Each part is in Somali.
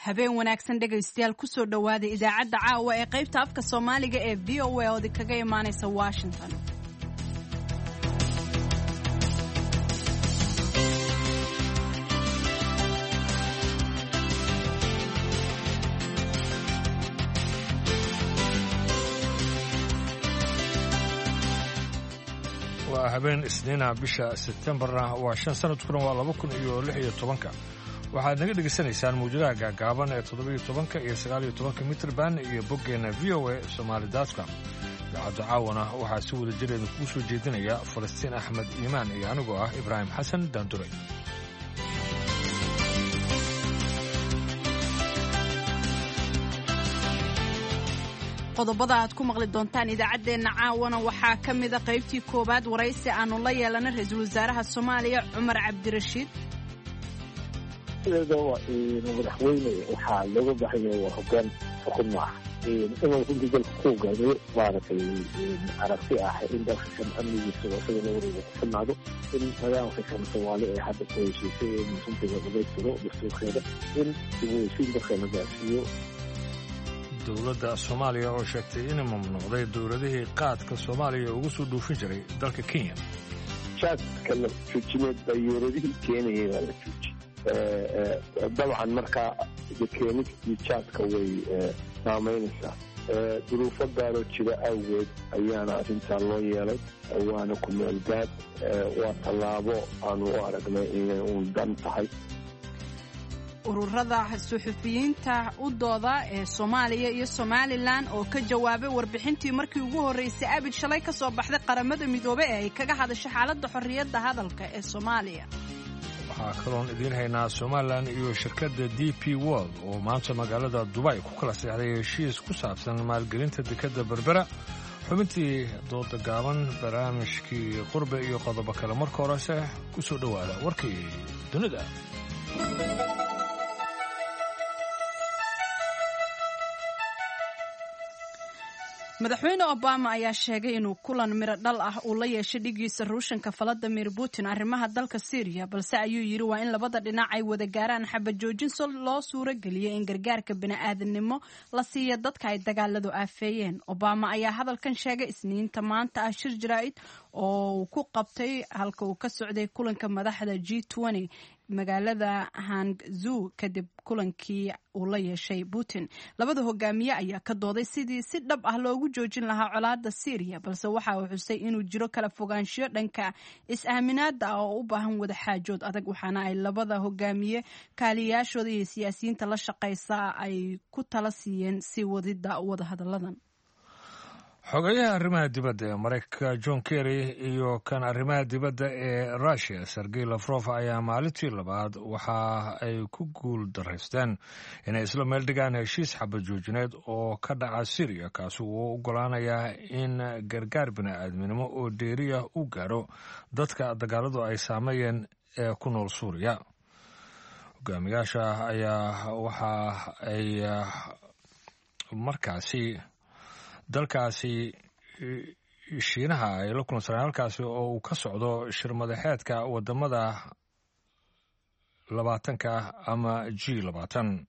habeen wanaagsan dhegaystayaal ku soo dhowaada idaacadda caawa ee qaybta afka Soomaaliga ee VOA oo kaga imaanaysa Washington. waa habeen isniina bisha Septembarna waa 5 sanadkuna waa 2016 waxaad naga dhageysanaysaan muujadaha gaagaaban ee 17 iyo 19 mitir baan iyo boggeena VOA Somali.com. idaacadda caawana waxaa si wada jireed ku soo jeedinaya Falastiin Axmed Iimaan iyo anigoo ah Ibraahim Xasan Daanduray. qodobada aad ku maqli doontaan idaacadeena caawana waxaa ka mid ah qaybtii koobaad waraysi aanu la yeelanay ra'iisul wasaaraha Soomaaliya Cumar Cabdirashiid. madaxweyne waxaa looga baahanyahay waa hoggaan xukun ah inuu runtii dalka ku hogaamiyo maaragtay aragti ah in dalkan amnigiisa sida loo wareego ku filnaado in nidaamka kan Soomaali ee hadda ku heshiisay in runtiga dhameystiro dastuurkeeda in dib-u-heshiin dalka la gaarsiiyo. dowladda Soomaaliya oo sheegtay inay mamnuucday dowladihii qaadka Soomaaliya ugu soo dhoofin jiray dalka Kenya. jaadka la joojiyay dayuuradihii Kenya la joojiyay dabcan markaa keenistii jaadka way saameynaysaa duruufo gaaroo jira awgeed ayaana arrintaa loo yeelay waana ku meelgaad waa tallaabo aanu u aragnay inay uun dan tahay. ururada suxufiyiinta u dooda ee Soomaaliya iyo Somaliland oo ka jawaabay warbixintii markii ugu horeysay abid shalay ka soo baxday qaramada midoobay ee ay kaga hadashay xaaladda xorriyadda hadalka ee Soomaaliya. waxaa kaloon idiin haynaa Somaliland iyo shirkadda DP World oo maanta magaalada Dubai ku kala saxday heshiis ku saabsan maalgelinta dekedda Berbera. xubintii dooda gaaban barnaamijkii qurbe iyo qodobo kale marka horese ku soo dhowaada warkii dunida. madaxweyne Obama ayaa sheegay inuu kulan miro dhal ah uu la yeeshay dhigiisa Ruushka Vladimir Putin arrimaha dalka Syria balse ayuu yiri waa in labada dhinac ay wada gaaraan xabad joojin si loo suuro geliyo in gargaarka bini'aadanimo la siiyo dadka ay dagaaladu aafeeyeen. Obama ayaa hadalkan sheegay Isniinta maanta ah shir jaraa'id oo uu ku qabtay halka uu ka socday kulanka madaxda G20 magaalada Hangzhou kadib kulankii uu la yeeshay Putin. labada hogaamiye ayaa ka dooday sidii si dhab ah loogu joojin lahaa colaadda Syria balse waxa uu xusay inuu jiro kala fogaansho dhanka is-aaminaadda oo u baahan wada xaajood adag waxaana ay labada hogaamiye kaaliyaashooda iyo siyaasiyiinta la shaqaysa ay ku tala siiyeen si wadida wada hadalladan. xogayaha arrimaha dibadda ee Mareykanka John Kerry iyo kan arrimaha dibadda ee Russia Sergey Lavrov ayaa maalintii labaad waxa ay ku guul daraysteen inay isla meel dhigaan heshiis xabad joojineed oo ka dhaca Syria kaasi oo oggolaanaya in gargaar bini'aadanimo oo dheeriya u gaaro dadka dagaaladu ay saameeyeen ee ku nool Suuriya. hogaamiyaasha ayaa waxa ay markaasi dalkaasi Shiinaha ay la kulansaneen halkaasi oo uu ka socdo shir madaxeedka wadamada 20 ama G20.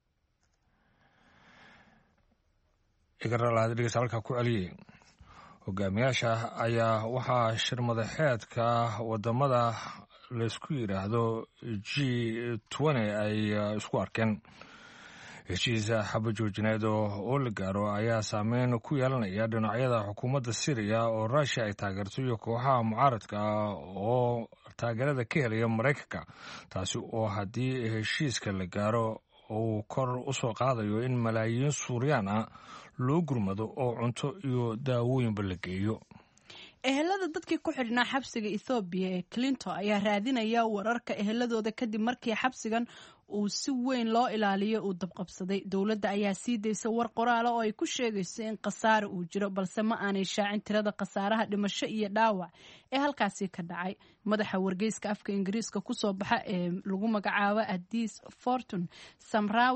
igaralaad dhigaysa halka ku celiyay hogaamiyaasha ayaa waxaa shir madaxeedka wadamada la isku yiraahdo G20 ay isku arkeen heshiisa xabad joojineed oo la gaaro ayaa saameyn ku yeelanaya dhinacyada xukuumadda Syria oo Russia ay taageerto iyo kooxaha mucaaradka oo taageerada ka helaya Mareykanka taasi oo haddii heshiiska la gaaro uu kor u soo qaadayo in malaayiin Suuriyaan ah loo gurmado oo cunto iyo daawooyinba la geeyo. ehelada dadkii ku xidhnaa xabsiga Ethiopia ee Clinton ayaa raadinaya wararka eheladooda kadib markii xabsigan uu si weyn loo ilaaliyo uu dabqabsaday. dowladda ayaa sii daysay war qoraal oo ay ku sheegayso in khasaare uu jiro balse ma aanay shaacin tirada khasaaraha dhimasho iyo dhaawac ee halkaasi ka dhacay. madaxa wargeyska afka Ingiriiska ku soo baxa ee lagu magacaabo Addis Fortune Samrawit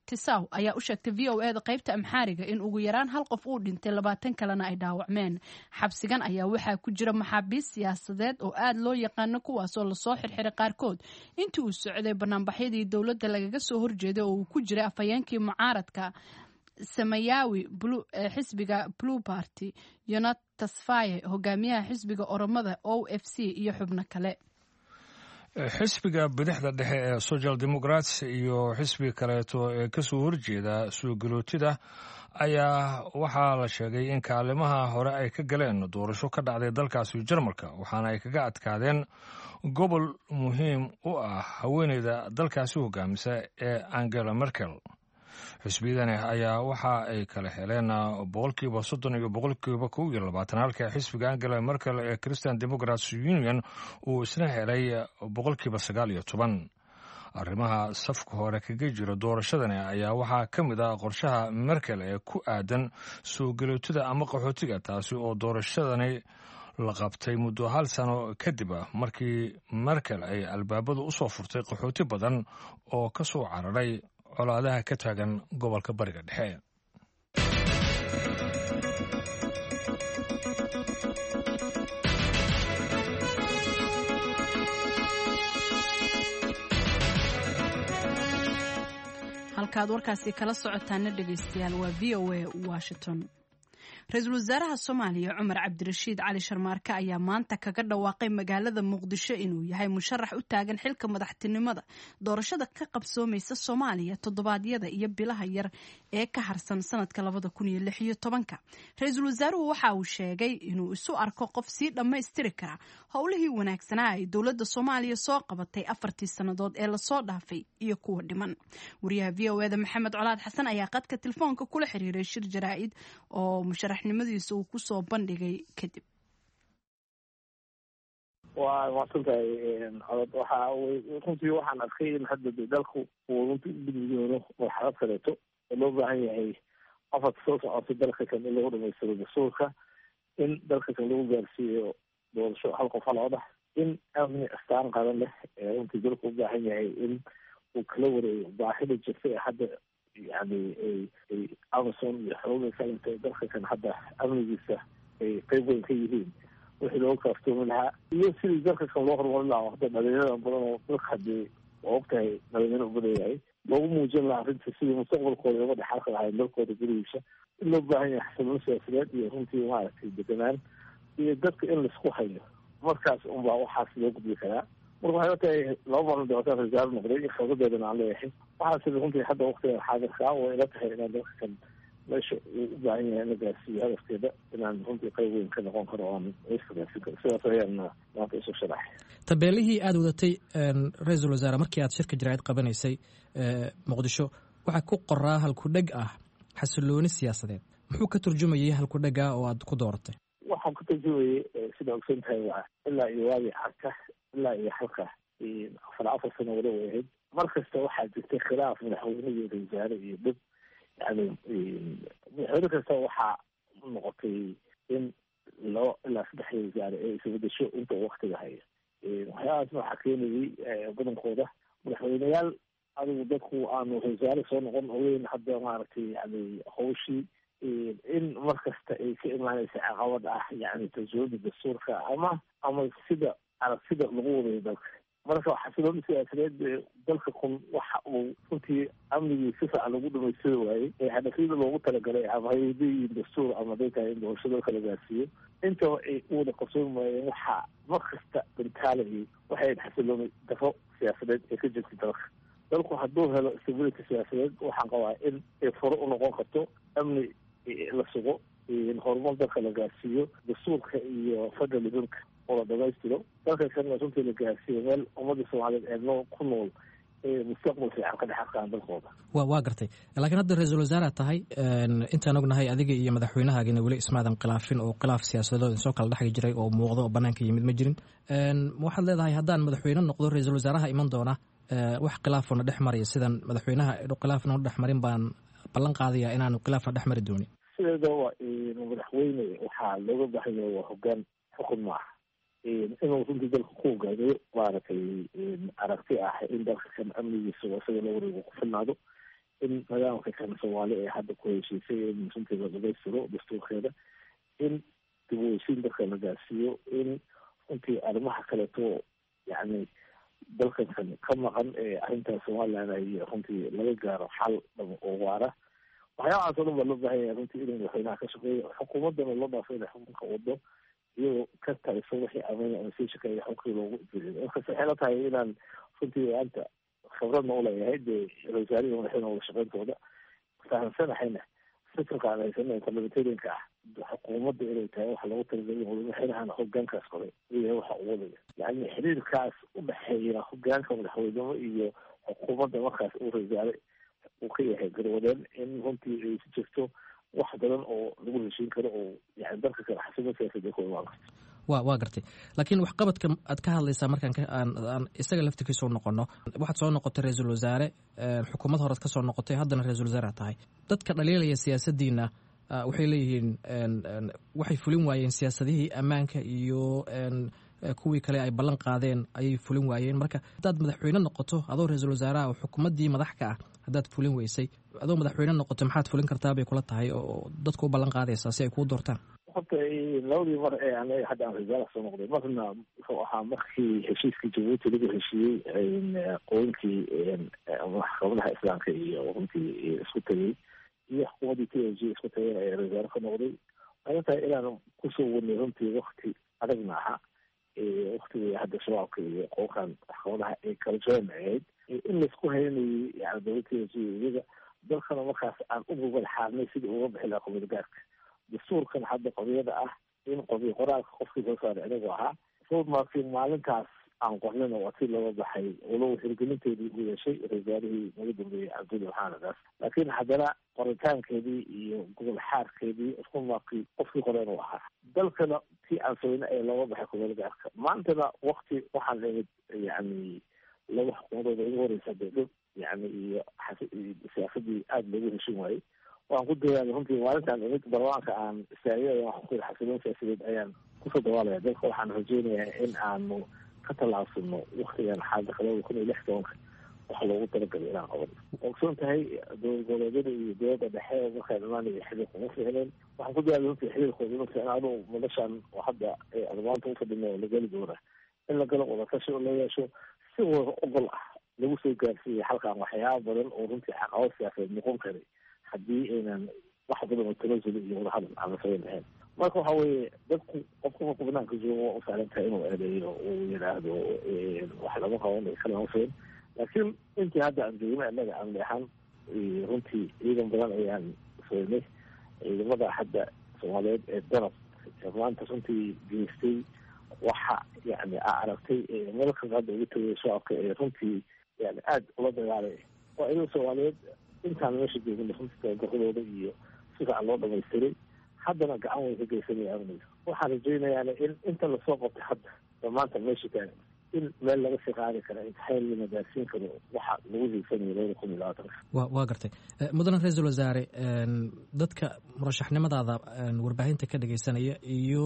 tisaw ayaa u sheegtay VOA da qaybta Amxaariga in ugu yaraan hal qof uu dhintay 20 kalena ay dhaawacmeen. Xabsigan ayaa waxaa ku jira maxaabiis siyaasadeed oo aad loo yaqaan kuwaas oo la soo xirxiray qaarkood intii uu socday barnaamijyadii dawladda lagaga soo horjeeday oo uu ku jiray afhayeenkii mucaaradka Samayawi xisbiga Blue Party Yonat Tasfaye hogaamiyaha xisbiga Oromada OFC iyo xubno kale. xisbiga bidixda dhexe ee Social Democrats iyo xisbiga kaleeto ee ka soo horjeeda soo galootida ayaa waxaa la sheegay in kaalimaha hore ay ka galeen doorasho ka dhacday dalkaasi Jarmalka waxaana ay kaga adkaadeen gobol muhiim u ah haweeneyda dalkaasi hogaamisa ee Angela Merkel. xisbiyadani ayaa waxa ay kala heleen 30% iyo 22% halka xisbiga Angela Merkel ee Christian Democrats Union uu isna helay 19%. arrimaha safka hore kaga jira doorashadani ayaa waxaa ka mid ah qorshaha Merkel ee ku aadan soo galootida ama qaxootiga taasi oo doorashadani la qabtay muddo hal sano kadib markii Merkel ay albaabada u soo furtay qaxooti badan oo ka soo cararay colaadaha ka taagan gobolka bariga dhexe. halkaad warkaasi kala socotaana dhegaystayaal waa VOA Washington. Ra-iisul wasaaraha Soomaaliya Cumar Cabdirashiid Cali Sharmaarke ayaa maanta kaga dhawaaqay magaalada Muqdisho inuu yahay musharax u taagan xilka madaxtinimada doorashada ka qabsoomaysa Soomaaliya toddobaadyada iyo bilaha yar ee ka harsan sanadka 2016. Ra-iisul wasaaruhu waxa uu sheegay inuu isu arko qof sii dhammaystiri kara howlihii wanaagsanaa ay dowladda Soomaaliya soo qabatay 4 sanadood ee la soo dhaafay iyo kuwa dhiman. Wariyaha VOA da Maxamed Colaad Xasan ayaa qadka telefoonka kula xiriiray shir jaraa'id oo musharaxnimadiisa uu ku soo bandhigay kadib. waa maasantay runtii waxaan arkay in hadda dalku uu runtii u gudbiyoono marxalad kaleeto oo loo baahan yahay afarta soo socotay dalka kan in lagu dhamaystiro dastuurka in dalka kan lagu gaarsiiyo doorasho hal qof hal odax in amni astaan qaran leh runtii dalku u baahan yahay in uu kala wareego baahida jirta ee hadda يعني Amazon iyo xoogga kale dalka kan hadda amnigiisa ay qayb weyn ka yihiin wixii loo kaaftoomi lahaa iyo sidii dalka kan loo horumarin lahaa hadda dhalinyarada badan oo dalka haddii ogtahay dhalinyaro u badanyahay loogu muujin lahaa arrinta sidii mustaqbalkooda uga dhexalka lahayn dalkooda gurigiisa in loo baahan yahay xasiloon siyaasadeed iyo runtii maaragtay deganaan iyo dadka in laisku hayo markaas unbaa waxaas loo gudbi karaa. marka waxay tahay 2 maalmood dootaan rajaal noqday in xoogadeedana aan leeyahay waxaase runtii hadda waqtiga xaadirka oo ila tahay inaan dalka kan meesha u baahan yahay in la gaarsiiyo hadafkeeda inaan runtii qayb weyn ka noqon karo oon isgaarsiin karo sidaas ayaan maanta isu sharaxay. tabeelihii aad wadatay ra-iisul wasaare markii aad shirka jaraa'id qabanaysay muqdisho waxaa ku qoraa halkudheg ah xasilooni siyaasadeed muxuu ka turjumayay halkudhega oo aad ku dooratay? waxaan ku turjumayay sida ogsan tahay waa ilaa iyo waagi carka ilaa iyo halka 4 sano wada way ahayd mar kasta waxaa jirtay khilaaf madaxweyne iyo ra'iisul wasaare iyo dad yani madaxweyne kasta waxaa noqotay in 2 ilaa 3 ra'iisul wasaare ay isbedesho inta waqtiga haya. waxyaalahaas waxaa keenayay badankooda madaxweyneyaal adigu dadku aanu ra'iisul wasaare soo noqon ogeyn hadda maaragtay yani hawshii in mar kasta ay ka imaanaysa caqabad ah yani tasawuda dastuurka ama sida aragtida lagu wadayo dalka. marka xasiloon siyaasadeed dalka kun waxa uu runtii amnigii si fiican lagu dhamaystiri waayey ee hadafyada loogu talagalay ama hay'adihii dastuur ama dadka in doorashada kala gaarsiiyo inta ay u wada qabsoon waayeen waxa mar kasta bintaalay waxay xasiloon dafo siyaasadeed ee ka jirta dalka. dalku hadduu helo stability siyaasadeed waxaan qabaa in ay furo u noqon karto amni la sugo in horumar dalka la gaarsiiyo dastuurka iyo federalismka oo la dhamaystiro dalka kan runtii la gaarsiiyo meel ummadda Soomaaliyeed ee noo ku nool mustaqbal fiican ka dhex arkaan dalkooda. waa gartay laakiin hadda ra-iisul wasaare tahay intaan ognahay adiga iyo madaxweynahaagina weli ismaadan khilaafin oo khilaaf siyaasadeed soo kala dhex jiray oo muuqdo oo banaanka yimid ma jirin. waxaad leedahay haddaan madaxweyne noqdo ra-iisul wasaaraha iman doona wax khilaafona dhex maraya sidan madaxweynaha khilaafna dhex marin baan ballan qaadaya inaan khilaafna dhex mari doonin. sideeda waa madaxweyne waxaa looga baahan yahay waa hoggaan xukun maaha inuu runtii dalka ku hogaamiyo maaragtay aragti ah in dalka kan amnigiisa isaga la wareego ku filnaado in soomaali ee hadda ku heshiisay in runtii la dhamaystiro dastuurkeeda in dib u heshiin dadka la gaarsiiyo in runtii arrimaha kaleeto yani dalkan ka maqan ee arrintaas somaliland ay runtii laga gaaro xal oo waara waxyaabahaas oo dhan baa loo baahan yahay runtii inay madaxweynaha ka shaqeeyo xukuumaddana loo dhaafo inay xukunka wado iyagoo ka taliso wixii ameyna amasiishaka iyo xukunkii loogu ifiriyo markas waxay la tahay inaan runtii maanta khibradna uleeyahay dee ra-iisul wasaarihi madaxweyne wada shaqeyntooda fahamsanahayna fikirka aan haysanay parliamentarianka ah xukuumadda inay tahay waxa lagu talageliya madaxweynahana hogaankaas qoray iyahay waxa uu wadaya yani xiriirkaas udhexeeya hogaanka madaxweynimo iyo xukuumadda markaas uu ra-iisul uu ka yahay garwadeen in runtii ay si jirto wax badan oo lagu heshiin karo oo yani dalka kale xasimo siyaasadda ku imaan karto waa gartay laakiin waxqabadka aad ka hadlaysaa markaan aan isaga laftirkiisa u noqono waxaad soo noqotay ra-iisul wasaare xukuumad horead ka soo noqotay haddana ra-iisul wasaare tahay dadka dhaliilaya siyaasaddiina waxay leeyihiin waxay fulin waayeen siyaasadihii ammaanka iyo kuwii kale ay ballan qaadeen ayay fulin waayeen marka haddaad madaxweyne noqoto adoo ra-iisul wasaaraha oo xukuumaddii madax ka ah haddaad fulin weysay adoo madaxweyne noqoto maxaad fulin kartaa bay kula tahay oo dadku u ballan qaadaysaa si ay kuu doortaan horta labadii mar ee anaga hadda aan ra-isul soo noqday marna wuxuu ahaa markii heshiiskii jabuuti lagu heshiiyey qooyinkii maxkamadaha islaamka iyo runtii isku tegey iyo xukuumaddii t g isku tageen ee ra-isul wasaare ka noqday waxay tahay inaan kusoo wadnay runtii wakti adagna aha waktigii hadda shabaabka iyo qookan maxkamadaha ay kala joogan ahayd in laisku haynayay yani dowladda t g iyaga dalkana markaas aan u gogol xaarnay sidii uga bixi lahaa qobiyagaarka dastuurkan hadda qodiyada ah in qobiy qoraalka qofkii soo saaray inagu ahaa markii maalintaas aan qornina waa si looga baxay walow hirgelinteedii u yeeshay ra-iisulwasaarihii naga dambeeyey cabdulli maxaanadaas laakiin haddana qoritaankeedii iyo gobol xaarkeedii isku maaqii qofkii qoren u ahaa dalkana tii aan saweyne ee looga baxay qobiyagaarka maantana wakti waxaan imid yani laba xukuumadooda ugu horeysa dowlad yani iyo siyaasadii aada loogu heshin waayey waan ku dadaala runtii maalintaan imid barlamaanka aan istaagay waxaan ku yidhi xasiloon siyaasadeed ayaan kusoo dawaalaya dalka waxaan rajeynayaa in aanu ka tallaabsano waktigan xaalada kalada kun iyo lix tobanka waxa loogu talagalay inaan qabano ogsoon tahay dowlad goboleedyada iyo dowladda dhexe markaa dhamaanaya xiriirka uma ficneen waxaan ku dadaala runtii xiriirkooda uma ficnaano madashaan oo hadda admaanta ufadhina oo la geli doona in la galo wadatashi oo la yeesho si wada ogol ah lagu soo gaarsiiyay halkaan waxyaaba badan oo runtii caqabad siyaasadeed noqon karay haddii aynan wax badan oo talazuli iyo wadahadal aan la samayn lahayn marka waxa weeye dadku qofka marku banaanka joogo waa u saaran tahay inuu eedeeyo uu yidhaahdo wax lama qaban kalama fayn laakiin intii hadda aan joogna annaga aan leexan runtii ciidan badan ayaan saynay ciidamada hadda soomaaliyeed ee danab maanta runtii geystay waxa yani aa aragtay meel kasta hadda ugu tagay shacabka ee runtii yani aada ula dagaalay waa ciidan soomaaliyeed intaan meesha joogna runtii tababaradooda iyo si fiican loo dhamaystiray haddana gacan way ka geysanaya amniga waxaan rajeynayaana in inta lasoo qabtay hadda damaanta meesha taagan in meel laga sii qaadi kara imtixaan lana gaarsiin karo waxa lagu hiigsanayo labada kun iyo labaatanka waa gartay mudane ra-iisul wasaare dadka murashaxnimadaada warbaahinta ka dhegeysanaya iyo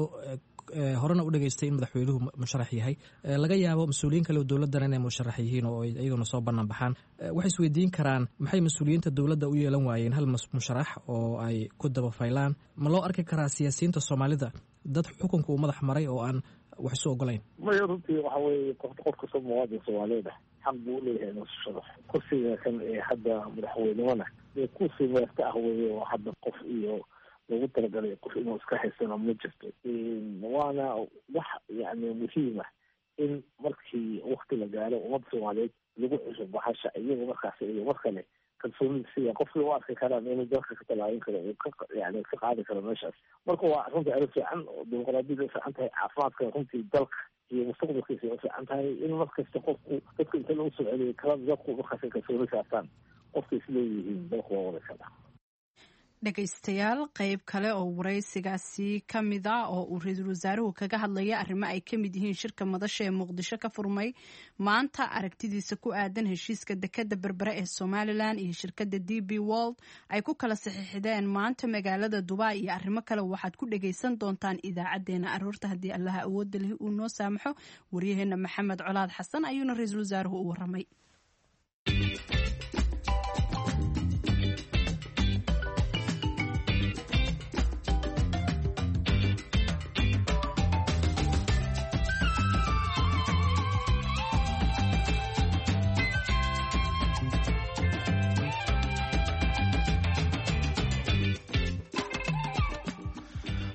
horena u dhegeystay in madaxweynuhu musharax yahay laga yaabo mas-uuliyiin kale oo dowladdan inay musharax yihiin oo iyaguna soo bannaan baxaan waxay isweydiin karaan maxay mas-uuliyiinta dowladda u yeelan waayeen hal musharax oo ay ku daba faylaan ma loo arki karaa siyaasiyiinta soomaalida dad xukunka uu madax maray oo aan wax isu ogolayn maya runtii waxa weeye qof kasta muwaadin soomaaliyeed ah xaq buu uleeyahay inuu sharax kursiga kan ee hadda madaxweynimana dee kursi meerta ah weeye oo hadda qof iyo loogu talagalay qof inuu iska haysano ma jirto waana wax yani muhiima in markii wakti la gaaro ummadda soomaaliyeed lagu cusub baxasha iyaga markaas iyo mar kale kalsoonida siya qofkii u arki karaan inuu dalka ka tallaabin karo yani ka qaadi karo meeshaas marka waa runtii arrin fiican oo dimuqraadiyada ufiican tahay caafimaadka runtii dalka iyo mustaqbalkiisa ay ufiican tahay in markasta qofku dadka inta lagu soo celiyo kala dadku markaas kalsooni saartaan qofka isleeyihiin dalka waa wada kala dhegaystayaal qayb kale oo waraysigaasi ka mid a oo uu ra-iisul wasaaruhu kaga hadlaya arrimo ay ka mid yihiin shirka madasha ee muqdisho ka furmay maanta aragtidiisa ku aadan heshiiska dekadda berbere ee somalilan iyo shirkadda d b world ay ku kala saxiixdeen maanta magaalada dubai iyo arrimo kale waxaad ku dhagaysan doontaan idaacadeena aroorta haddii allaha awoodda lihi uu noo saamaxo waryaheena maxamed colaad xasan ayuuna ra-iisul wasaaruhu u waramay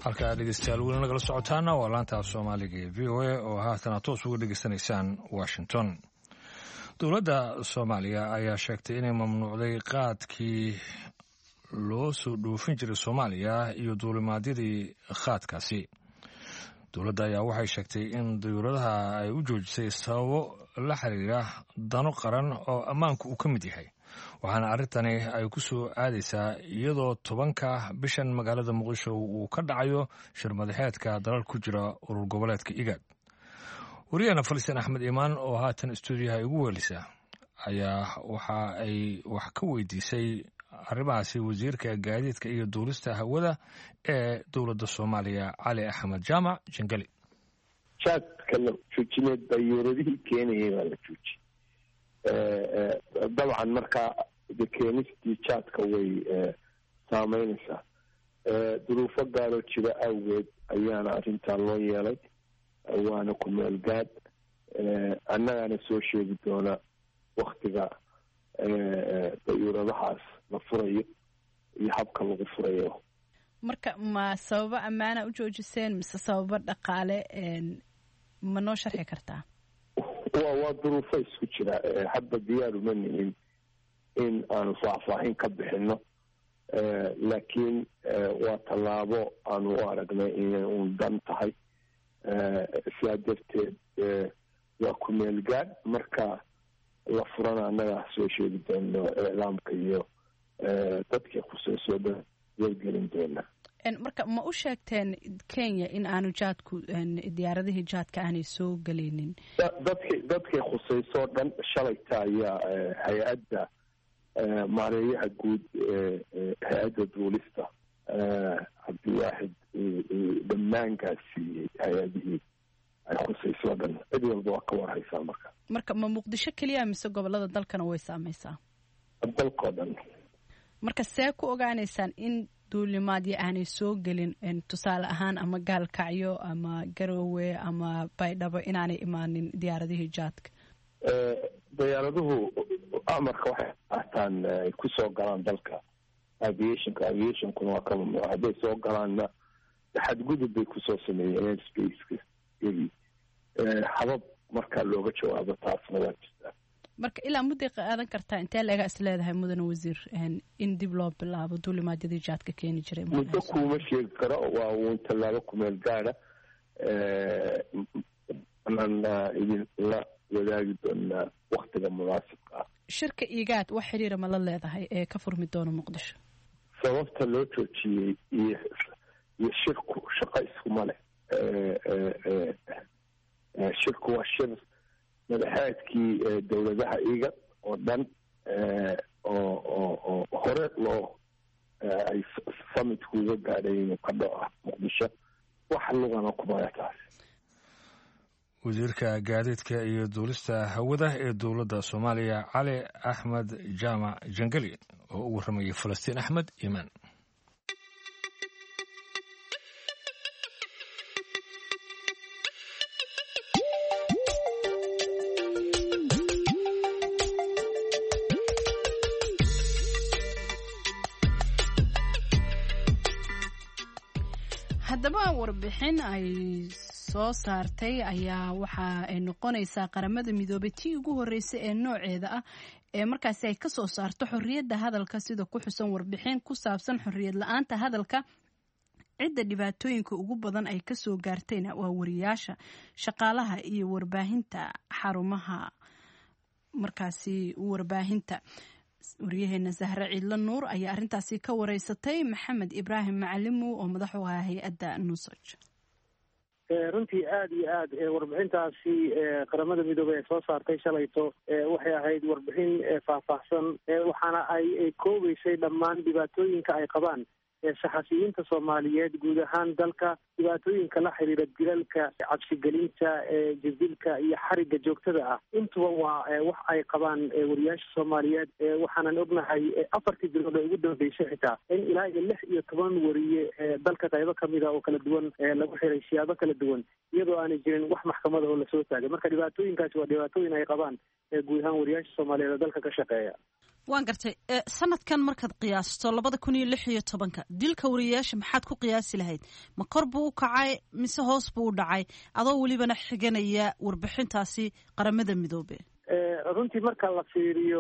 halkaa dhegeystayaal weli nagala socotaana waa laanta soomaaliga ee v o a oo haatana toos uga dhegeysanaysaan washington. dowladda soomaaliya ayaa sheegtay inay mamnuucday qaadkii loo soo dhoofin jiray soomaaliya iyo duulimaadyadii qaadkaasi. dowladda ayaa waxay sheegtay in dayuuradaha ay u joojisay sababo la xiriira dano qaran oo ammaanku uu ka mid yahay, waxaana arrintani ay ku soo aadaysaa iyadoo 10ka bishan magaalada muqdisho uu ka dhacayo shir madaxeedka dalal ku jira urur goboleedka IGAD. wariyahana Falistiin Axmed Imaan oo haatan stuudiyaha igu weelisa ayaa waxa ay wax ka weydiisay arrimahaasi wasiirka gaadiidka iyo duulista hawada ee dowladda Soomaaliya Cali Axmed Jaamac Jangali. jaadka la joojiyay dayuuradihii keenayay waa la joojiyay. dabcan markaa keenistii jaadka way saameynaysaa. duruufo gaaroo jira awgeed ayaana arrintan loo yeelay, waana ku meel gaad. annagaana soo sheegi doona waktiga dayuuradahaas la furayo iyo habka lagu furayo. marka ma sababo ammaana u joojiseen mise sababo dhaqaale? ma noo sharxi kartaa? waa duruufo isku jira. hadda diyaar uma nihin in aanu faahfaahin ka bixino, laakiin waa tallaabo aanu u aragnay inay uun dan tahay. sidaa darteed waa ku meel gaad. marka la furana annaga soo sheegi doono iclaamka iyo dadkii khuseysoo dhan wargelin doona. marka ma u sheegteen Kenya in aanu jaadku diyaaradihii jaadka aanay soo galeynin? dadkii khuseysoo dhan shalayta ayaa hay-adda maareeyaha guud hay-adda duulista cabdiwaaxid dhammaankaas siiyey hay-adihii ay khuseysoo dhan. cid walba waa ka warhaysaa. marka ma Muqdisho keliya mise gobolada dalkana way saameysaa? dalkoo dhan. marka see ku ogaanaysaan in duulimaadyo aanay soo gelin, tusaale ahaan ama gaalkacyo ama Garowe ama Baydhabo inaanay imaanin diyaaradihii jaadka? diyaaraduhu amarka waxay qaataan ay ku soo galaan dalka aviationkuna waa ka mamnuuc. hadday soo galaanna xadgudub bay kusoo sameeyeen airspace habab markaa looga jawaabo taasna waa jirtaa. marka ilaa mudday qaadan kartaa intee laga is leedahay mudane wasiir in dib loo bilaabo duulimaadyadii jaadka keeni jiray? muddo kuma sheegi karo, waa uun tallaabo kumeel gaada. anaan idin la wadaagi doonaa waktiga munaasibka ah. shirka IGAD wax xiriira ma la leedahay ee ka furmi doona Muqdisho? sababta loo joojiyey iyo shirku shaqo iskuma leh. shirku waa shir madaxeedkii dowladaha IGAD oo dhan oo hore loo ay summitku uga gaadhay inuu ka dhaco Muqdisho. wax lugana kumaya taas. wasiirka gaadiidka iyo duulista hawada ee dowladda Soomaaliya Cali Axmed Jaamac Jangali oo u warramayay Falistiin Axmed Imaan. haddaba warbixin ay soo saartay ayaa waxa ay noqonaysaa qaramada midoobay tii ugu horeysay ee nooceeda ah ee markaasi ay ka soo saarto xorriyadda hadalka, sida ku xusan warbixin ku saabsan xorriyad la'aanta hadalka. cidda dhibaatooyinka ugu badan ay kasoo gaartayna waa wariyaasha, shaqaalaha iyo warbaahinta xarumaha markaasi warbaahinta. waryaheena Zahra Ciidla Nuur ayaa arrintaasi ka wareysatay Maxamed Ibraahim Macalimo oo madax u ah hay-adda Nusaj. runtii aada iyo aad warbixintaasi qaramada midoobey ee soo saartay shalayto waxay ahayd warbixin faahfaahsan, waxaana ay koobeysay dhammaan dhibaatooyinka ay qabaan saxafiyiinta Soomaaliyeed guud ahaan dalka, dhibaatooyinka la xiriira dilalka, cabsigelinta, jadilka iyo xariga joogtada ah. intuba waa wax ay qabaan wariyaasha Soomaaliyeed. waxaanan ognahay 4 bilood ugu dambeysay xitaa in ilaa 16 wariye dalka qaybo kamida oo kala duwan lagu xiray siyaabo kala duwan, iyadoo aanay jirin wax maxkamada oo lasoo taagay. marka dhibaatooyinkaasi waa dhibaatooyin ay qabaan guud ahaan wariyaasha Soomaaliyeed oo dalka ka shaqeeya. waan gartay sanadkan markaad qiyaasto 2016 dilka wariyayaasha maxaad ku qiyaasi lahayd ma kor buu u kacay mise hoos buu u dhacay adoo welibana xiganaya warbixintaasi qaramada midoobe runtii marka la fiiriyo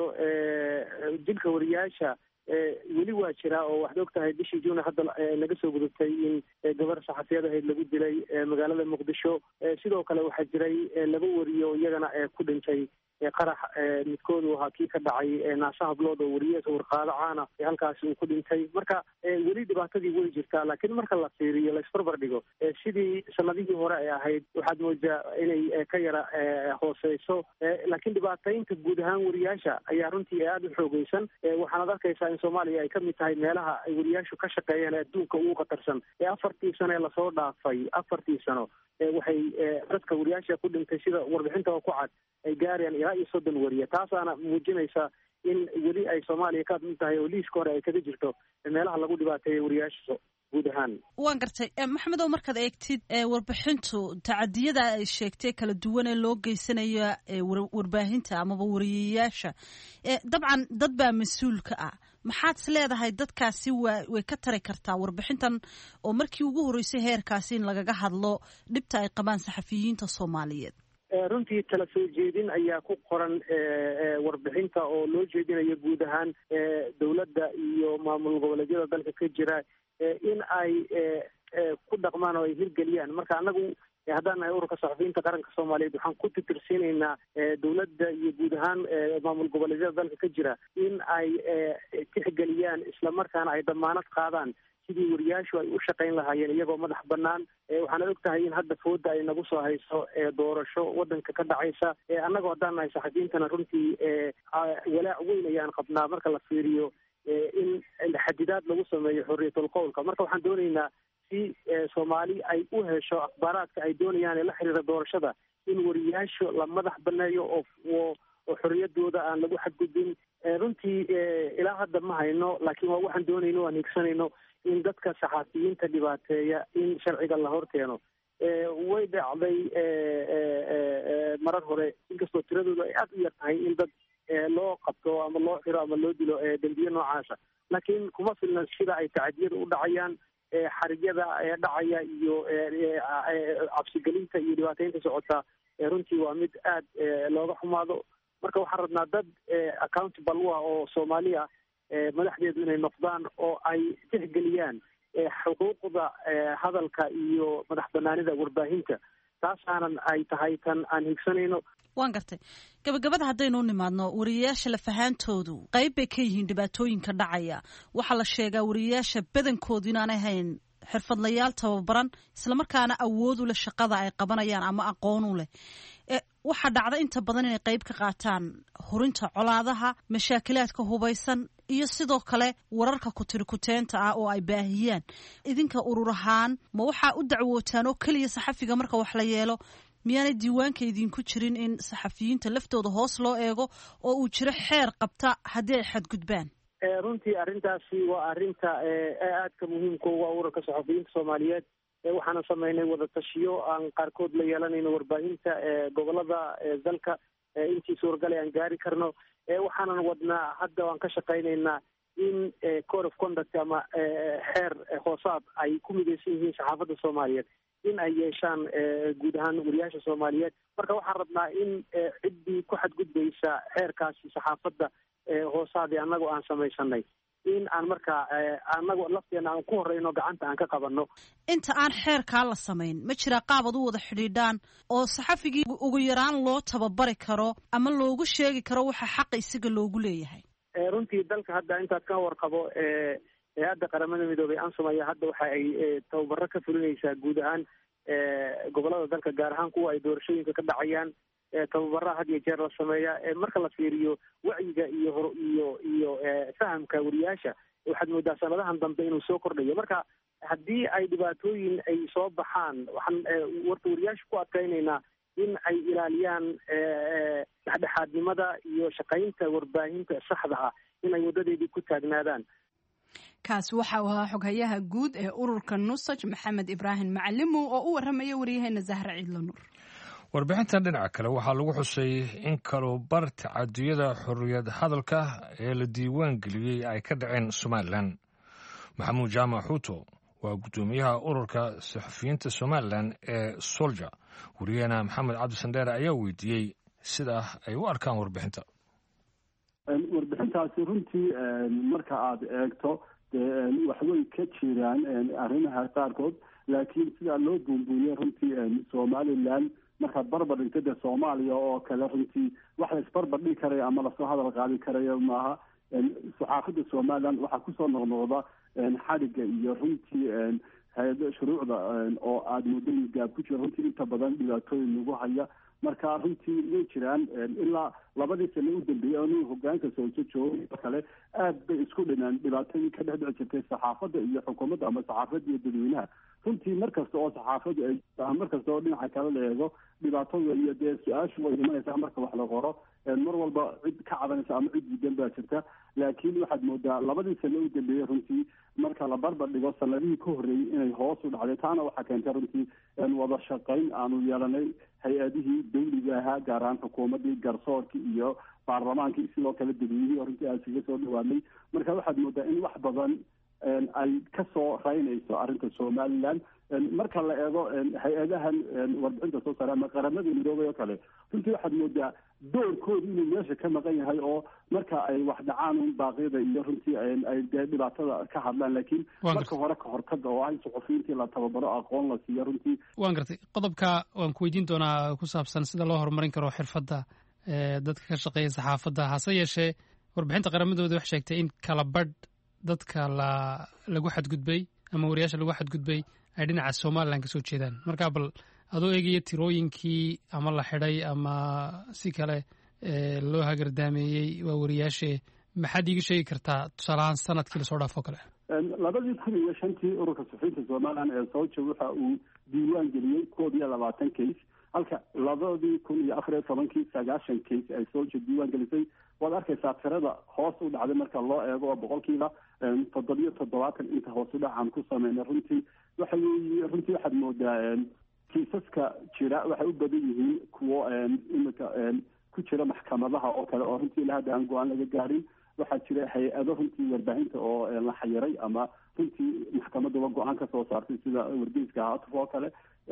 dilka wariyayaasha weli waa jiraa oo waxaad og tahay bishii juun hadda laga soo gudubtay in gabar saxafiyad ahayd lagu dilay magaalada muqdisho sidoo kale waxaa jiray laba wariyo iyagana ku dhintay qarax midkoodu ahaa kii ka dhacay naasaha blood oo wariye warqaado caana halkaasi uu ku dhintay marka weli dhibaatadii way jirtaa laakiin marka la fiiriyo la isbarbar dhigo sidii sanadihii hore ay ahayd waxaad moodaa inay ka yara hooseyso laakiin dhibaataynta guud ahaan wariyaasha ayaa runtii aada u xoogeysan waxaanad arkaysaa in soomaaliya ay kamid tahay meelaha ay wariyaashu ka shaqeeyeen adduunka ugu khatarsan 4 sano ee lasoo dhaafay 4 sano waxay dadka wariyaasha ku dhintay sida warbixinta oo ku cad ay gaarayaan ilaa iyo 30 wariye taasaana muujinaysa in weli ay soomaaliya ka mid tahay oo liiska hore ay kaga jirto meelaha lagu dhibaateeyay wariyaasha guud ahaan waan gartay maxamed oo markaad eegtid warbixintu tacadiyada ay sheegtay kala duwan ee loo geysanayo warbaahinta amaba wariyayaasha dabcan dad baa mas-uul ka ah maxaad is leedahay dadkaasi way ka tari kartaa warbixintan oo markii ugu horreysay heerkaasi in lagaga hadlo dhibta ay qabaan saxafiyiinta soomaaliyeed runtii tala soo jeedin ayaa ku qoran warbixinta oo loo jeedinayo guud ahaan dowladda iyo maamul goboleedyada dalka ka jira in ay ku dhaqmaan oo ay hirgeliyaan marka anagu haddaan nahay ururka saxafiyiinta qaranka soomaaliyeed waxaan ku titirsiinaynaa dowladda iyo guud ahaan maamul goboleedyada dalka ka jira in ay tixgeliyaan islamarkaana ay damaanad qaadaan sidii wariyaashu ay u shaqayn lahaayeen iyagoo madax banaan waxaana og tahay in hadda fooda ay nagu soo hayso doorasho wadanka ka dhacaysa annagoo haddaan nahay saxafiyiintana runtii walaac weyn ayaan qabnaa marka la fiiriyo in xadidaad lagu sameeyo xorriyatul qowlka marka waxaan doonaynaa si soomaali ay u hesho akhbaaraadka ay doonayaan ee la xiriira doorashada in wariyaashu la madax baneeyo oo xorriyadooda aan lagu xadgudbin runtii ilaa hadda ma hayno laakiin waa waxaan doonayno waan higsanayno in dadka saxaafiyiinta dhibaateeya in sharciga la horkeeno way dhacday marar hore inkastoo tiradooda ay aada u yar tahay in dad loo qabto ama loo xiro ama loo dilo dembiye noocaasa laakiin kuma filna sida ay tacadiyada u dhacayaan xarigyada dhacaya iyo cabsigelinta iyo dhibaataynta socota runtii waa mid aad looga xumaado marka waxaan rabnaa dad accountable u ah oo soomaali ah madaxdeedu inay noqdaan oo ay tixgeliyaan xuquuqda hadalka iyo madax banaanida warbaahinta taasaanan ay tahay tan aan higsanayno waan gartay gabagabada haddaynu u nimaadno wariyayaasha lafahaantoodu qayb bay ka yihiin dhibaatooyinka dhacaya waxaa la sheegaa wariyayaasha badankoodu inaanay hayn xirfadlayaal tababaran islamarkaana awood u leh shaqada ay qabanayaan ama aqoon u leh waxaa dhacda inta badan inay qayb ka qaataan hurinta colaadaha mashaakilaadka hubaysan iyo sidoo kale wararka kutirikuteenta ah oo ay baahiyaan idinka urur ahaan ma waxaa u dacwootaan oo keliya saxafiga marka wax la yeelo miyaanay diiwaanka idinku jirin in saxafiyiinta laftooda hoos loo eego oo uu jiro xeer qabta haddii ay xadgudbaan runtii arrintaasi waa arrinta aadka muhiimka uga ururka saxafiyiinta soomaaliyeed waxaana sameynay wadatashiyo aan qaarkood la yeelanayno warbaahinta gobolada dalka intii suuragale aan gaari karno waxaanan wadnaa hadda waan ka shaqaynaynaa in code of conduct ama xeer hoosaad ay ku midaysan yihiin saxaafadda soomaaliyeed in ay yeeshaan guud ahaan wariyaasha soomaaliyeed marka waxaan rabnaa in ciddii ku xadgudbaysa xeerkaasi saxaafadda hoosaadii annagoo aan samaysanay in aan markaa anagoo lafteena aan ku horeyno gacanta aan ka qabanno inta aan xeerkaa la samayn ma jiraa qaabad u wada xidhiidhaan oo saxafigii ugu yaraan loo tababari karo ama loogu sheegi karo waxa xaqa isaga loogu leeyahay runtii dalka hadda intaad ka warqabo hay-adda qaramada midoobay ansomaya hadda waxa ay tababaro ka fulinaysaa guud ahaan gobolada dalka gaar ahaan kuwa ay doorashooyinka ka dhacayaan tababaraha had iyo jeer la sameeya marka la fiiriyo wacyiga iyo fahamka wariyaasha waxaad moodaa sanadahan dambe inuu soo kordhayo marka haddii ay dhibaatooyin ay soo baxaan waxaan warta wariyaasha ku adkaynaynaa in ay ilaaliyaan dhexdhexaadnimada iyo shaqaynta warbaahinta saxda ah inay wadadeedii ku taagnaadaan kaasi waxa uu ahaa xoghayaha guud ee ururka nusaj maxamed ibraahim macalimow oo u waramaya waryaheena zahra ciidlo nuur warbixintan dhinaca kale waxaa lagu xusay in kalubar tacadiyada xorriyad hadalka ee la diiwaan geliyey ay ka dhaceen somalilan. maxamuud jaamac xuuto waa guddoomiyaha ururka saxufiyiinta somalilan ee solja. wariyaheena maxamed cabdisandheere ayaa weydiiyey sida ay u arkaan warbixinta. warbixintaasi runtii marka aad eegto waxway ka jiraan arrimaha qaarkood, laakiin sidaa loo buunbuuniyey runtii somalilan markaad barbar dhigto dee soomaaliya oo kale runtii wax la isbarbar dhigi karaya ama lasoo hadal qaadi karayo maaha. saxaafadda somalilan waxaa kusoo noqnoqda xadhigga iyo runtii hay-ada shuruucda oo aada muddo gaab ku jira runtii inta badan dhibaatooyin lagu haya. marka runtii way jiraan ilaa 2 sano u dambeeyey oo hogaanka soo joogo kale aad bay isku dhinaan dhibaatooyin ka dhex dhici jirtay saxaafadda iyo xukuumadda ama saxaafadda iyo dadweynaha. runtii markasta oo saxaafadda markasta oo dhinaca kale la eego dhibaatada iyo dee su-aashu way imanaysaa marka wax la qoro mar walba cid ka cabanaysa ama cid diidan baa jirta. laakiin waxaad moodaa 2 sano u dambeeyey runtii marka la barbar dhigo sanadihii ka horreeyey inay hoos u dhacday. taana waxaa keentay runtii wada shaqayn aanu yeelanay hay-adihii dawliga ahaa, gaar ahaan xukuumaddii, garsoorkii iyo baarlamaankii, sidoo kale dadweynihii runtii aan isaga soo dhawaanay. marka waxaad moodaa in wax badan ay ka soo raynayso arrinta somalilan. marka la eego hay-adahan warbixinta soo saara ama qaramada midoobay oo kale runtii waxaad moodaa doorkooda inuu meesha ka maqan yahay oo marka ay wax dhacaan un baaqyada iyo runtii ay dee dhibaatada ka hadlaan, laakiin marka hore ka hortaga oo ay suxufiyiintii la tababaro aqoon la siiyo runtii. waan gartay qodobka waan ku weydiin doonaa ku saabsan sida loo horumarin karo xirfadda dadka ka shaqeeya saxaafadda. hase yeeshee warbixinta qaramadooda wax sheegtay in kala badh dadka lagu xadgudbay ama wariyaasha lagu xadgudbay ay dhinaca somalilan ka soo jeedaan. marka bal adoo eegaya tirooyinkii ama la xidhay ama si kale loo hagardaameeyey waa wariyaashe, maxaad iiga sheegi kartaa tusaalahaan sanadkii lasoo dhaafo kale? 2005 ururka saxufiyiinta somalilan ee sooja waxa uu diiwaan geliyey 21 case, halka 2014 90 case ay sooja diiwaan gelisay. waad arkaysaa tirada hoos u dhacday marka loo eego oo 7% inta hoos u dhacaan ku sameynay. runtii waxaad moodaa kiisaska jira waxay u badan yihiin kuwo imika ku jira maxkamadaha oo kale oo runtii ilaa hadda aan go-aan laga gaarin. waxaa jira hay-ado runtii warbaahinta oo la xayiray ama runtii maxkamaduba go-aan ka soo saartay sida wargeyska haatuf oo kale.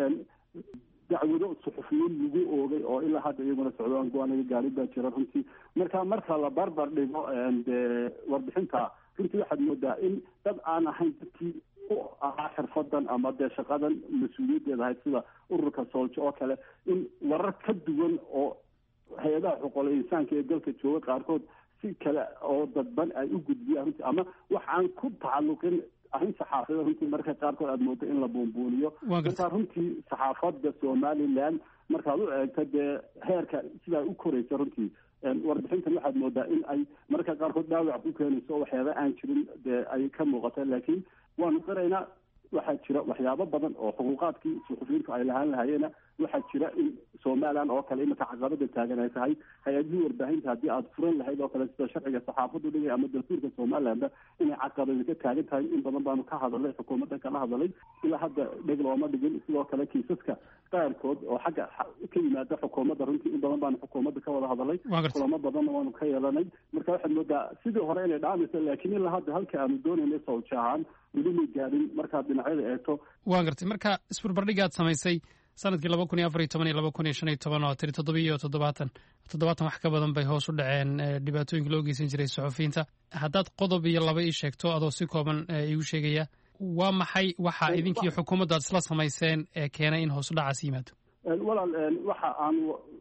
dacwado suxufiyiin lagu oogay oo ilaa hadda iyaguna socdo aan go-aan laga gaarin baa jira runtii. marka la barbar dhigo warbixinta runtii waxaad moodaa in dad aan ahayn dadkii u ahaa xirfadan ama dee shaqadan mas-uuliyaddeeda ahayd sida ururka sooljo oo kale in warar ka duwan oo hay-adaha xuquuqul insaanka ee dalka jooga qaarkood si kale oo dadban ay u gudbiyaan runtii ama wax aan ku tacalluqin arrin saxaafada runtii marka qaarkood aad moodo in la buunbuuniyo. marka runtii saxaafadda somalilan markaad u eegto dee heerka sidaa u koraysa runtii warbixintan waxaad moodaa in ay marka qaarkood dhaawac ku keenayso waxyaaba aan jirin dee ay ka muuqata. laakiin waanu qiraynaa waxaa jira waxyaabo badan oo xuquuqaadkii suxufiyiintu ay lahaan lahayeena waxaa jira in somalilan oo kale imika caqabada taagan ay tahay hay-adihii warbaahinta haddii aad furan lahayd oo kale sida sharciga saxaafadu dhigay ama dastuurka somalilanba inay caqabada ka taagan tahay. in badan baanu ka hadalay, xukuumadda kala hadalay, ilaa hadda dheg looma dhigin. sidoo kale kiisaska qaarkood oo xagga ka yimaada xukuumadda runtii in badan baanu xukuumadda ka wada hadalay, kulamo badanna waanu ka yeelanay. marka waxaad moodaa sidii hore inay dhaamayso, laakiin ilaa hadda halka aanu doonaynay sawja ahaan weli may gaadhin markaad dhinacyada eegto. waan gartay marka isbarbardhigaad samaysay sanadkii 2014 iyo 2015 oo tiri 7 wax ka badan bay hoos u dhaceen dhibaatooyinka loo geysan jiray suxufiyiinta. haddaad qodob iyo 2 ii sheegto adoo si kooban iigu sheegaya, waa maxay waxa idinkii xukuumadda aad isla samayseen ee keenay in hoos u dhacaas yimaado? walaal waxa aanu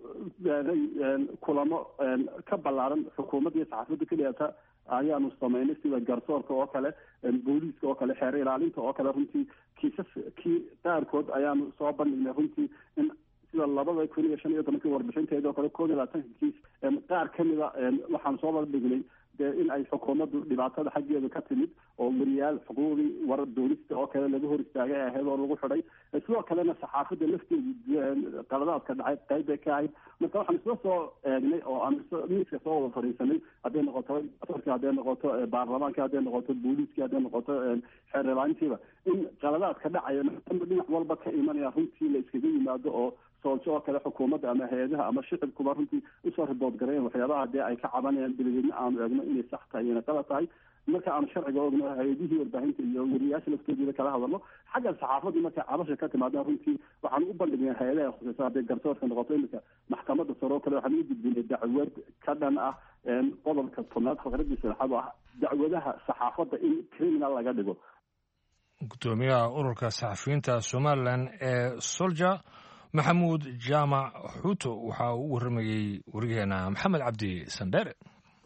kulamo ka ballaaran xukuumadda iyo saxaafadda keliyaata ayaanu samaynay sida garsoorka oo kale, booliiska oo kale, xeer ilaalinta oo kale. runtii kiisaskii qaarkood ayaanu soo bandhignay runtii in sida 2015 warbixinteeda oo kale 21 kiis qaar kamida waxaanu soo bandhignay in ay xukuumaddu dhibaatada xaggeeda ka timid oo wariyaal xuquuqdii warar doonista oo kale laga hor istaagay ahayd oo lagu xidhay. sidoo kalena saxaafadda lafteedu qaladaadka dhacay qayb bay ka ahayd. marka waxaan isla soo eegnay oo aan miiska soo wada fadhiisanay, hadday noqoto hadday noqoto baarlamaanka, hadday noqoto booliiska, hadday noqoto xeer ilaalintiiba, in qaladaadka dhacaya dhinac walba ka imanaya runtii la iskaga yimaado oo sooljo oo kale xukuumadda ama hay-adaha ama shicibkuba runtii usoo ribood gareen waxyaabaha dee ay ka cabanayaan dabadeedna aanu eegno inay sax tahay iyona qalad tahay marka aanu sharciga ogno hay-adihii warbaahinta iyo weriyaasha laftoodida kala hadalno xagga saxaafadii markay cabasha ka timaadaan runtii waxaan u bandhignay hay-adaha khuseysa hadday garsoorka noqoto iminka maxkamadda sare oo kale waxaan u gudbinay dacwad ka dhan ah qodobka 10 faqradii 3 oo ah dacwadaha saxaafadda in criminal laga dhigo. gudoomiyaha ururka saxafiyiinta Somaliland ee Solja maxamuud jaamac xuuto waxa uu waramayay warigeena maxamed cabdi sandere.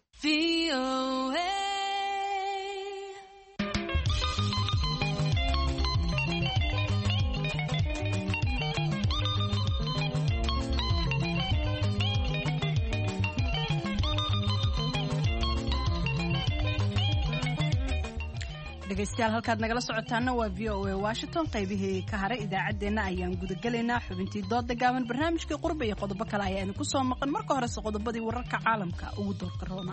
dhegeystayaal halkaad nagala socotaana waa VOA Washington qaybihii ka haray idaacadeena ayaan gudagalaynaa xubintii dooda gaaban barnaamijkii qurbe iyo qodobo kale ayaa idinku soo maqan marka horese qodobadii wararka caalamka ugu doorka roona.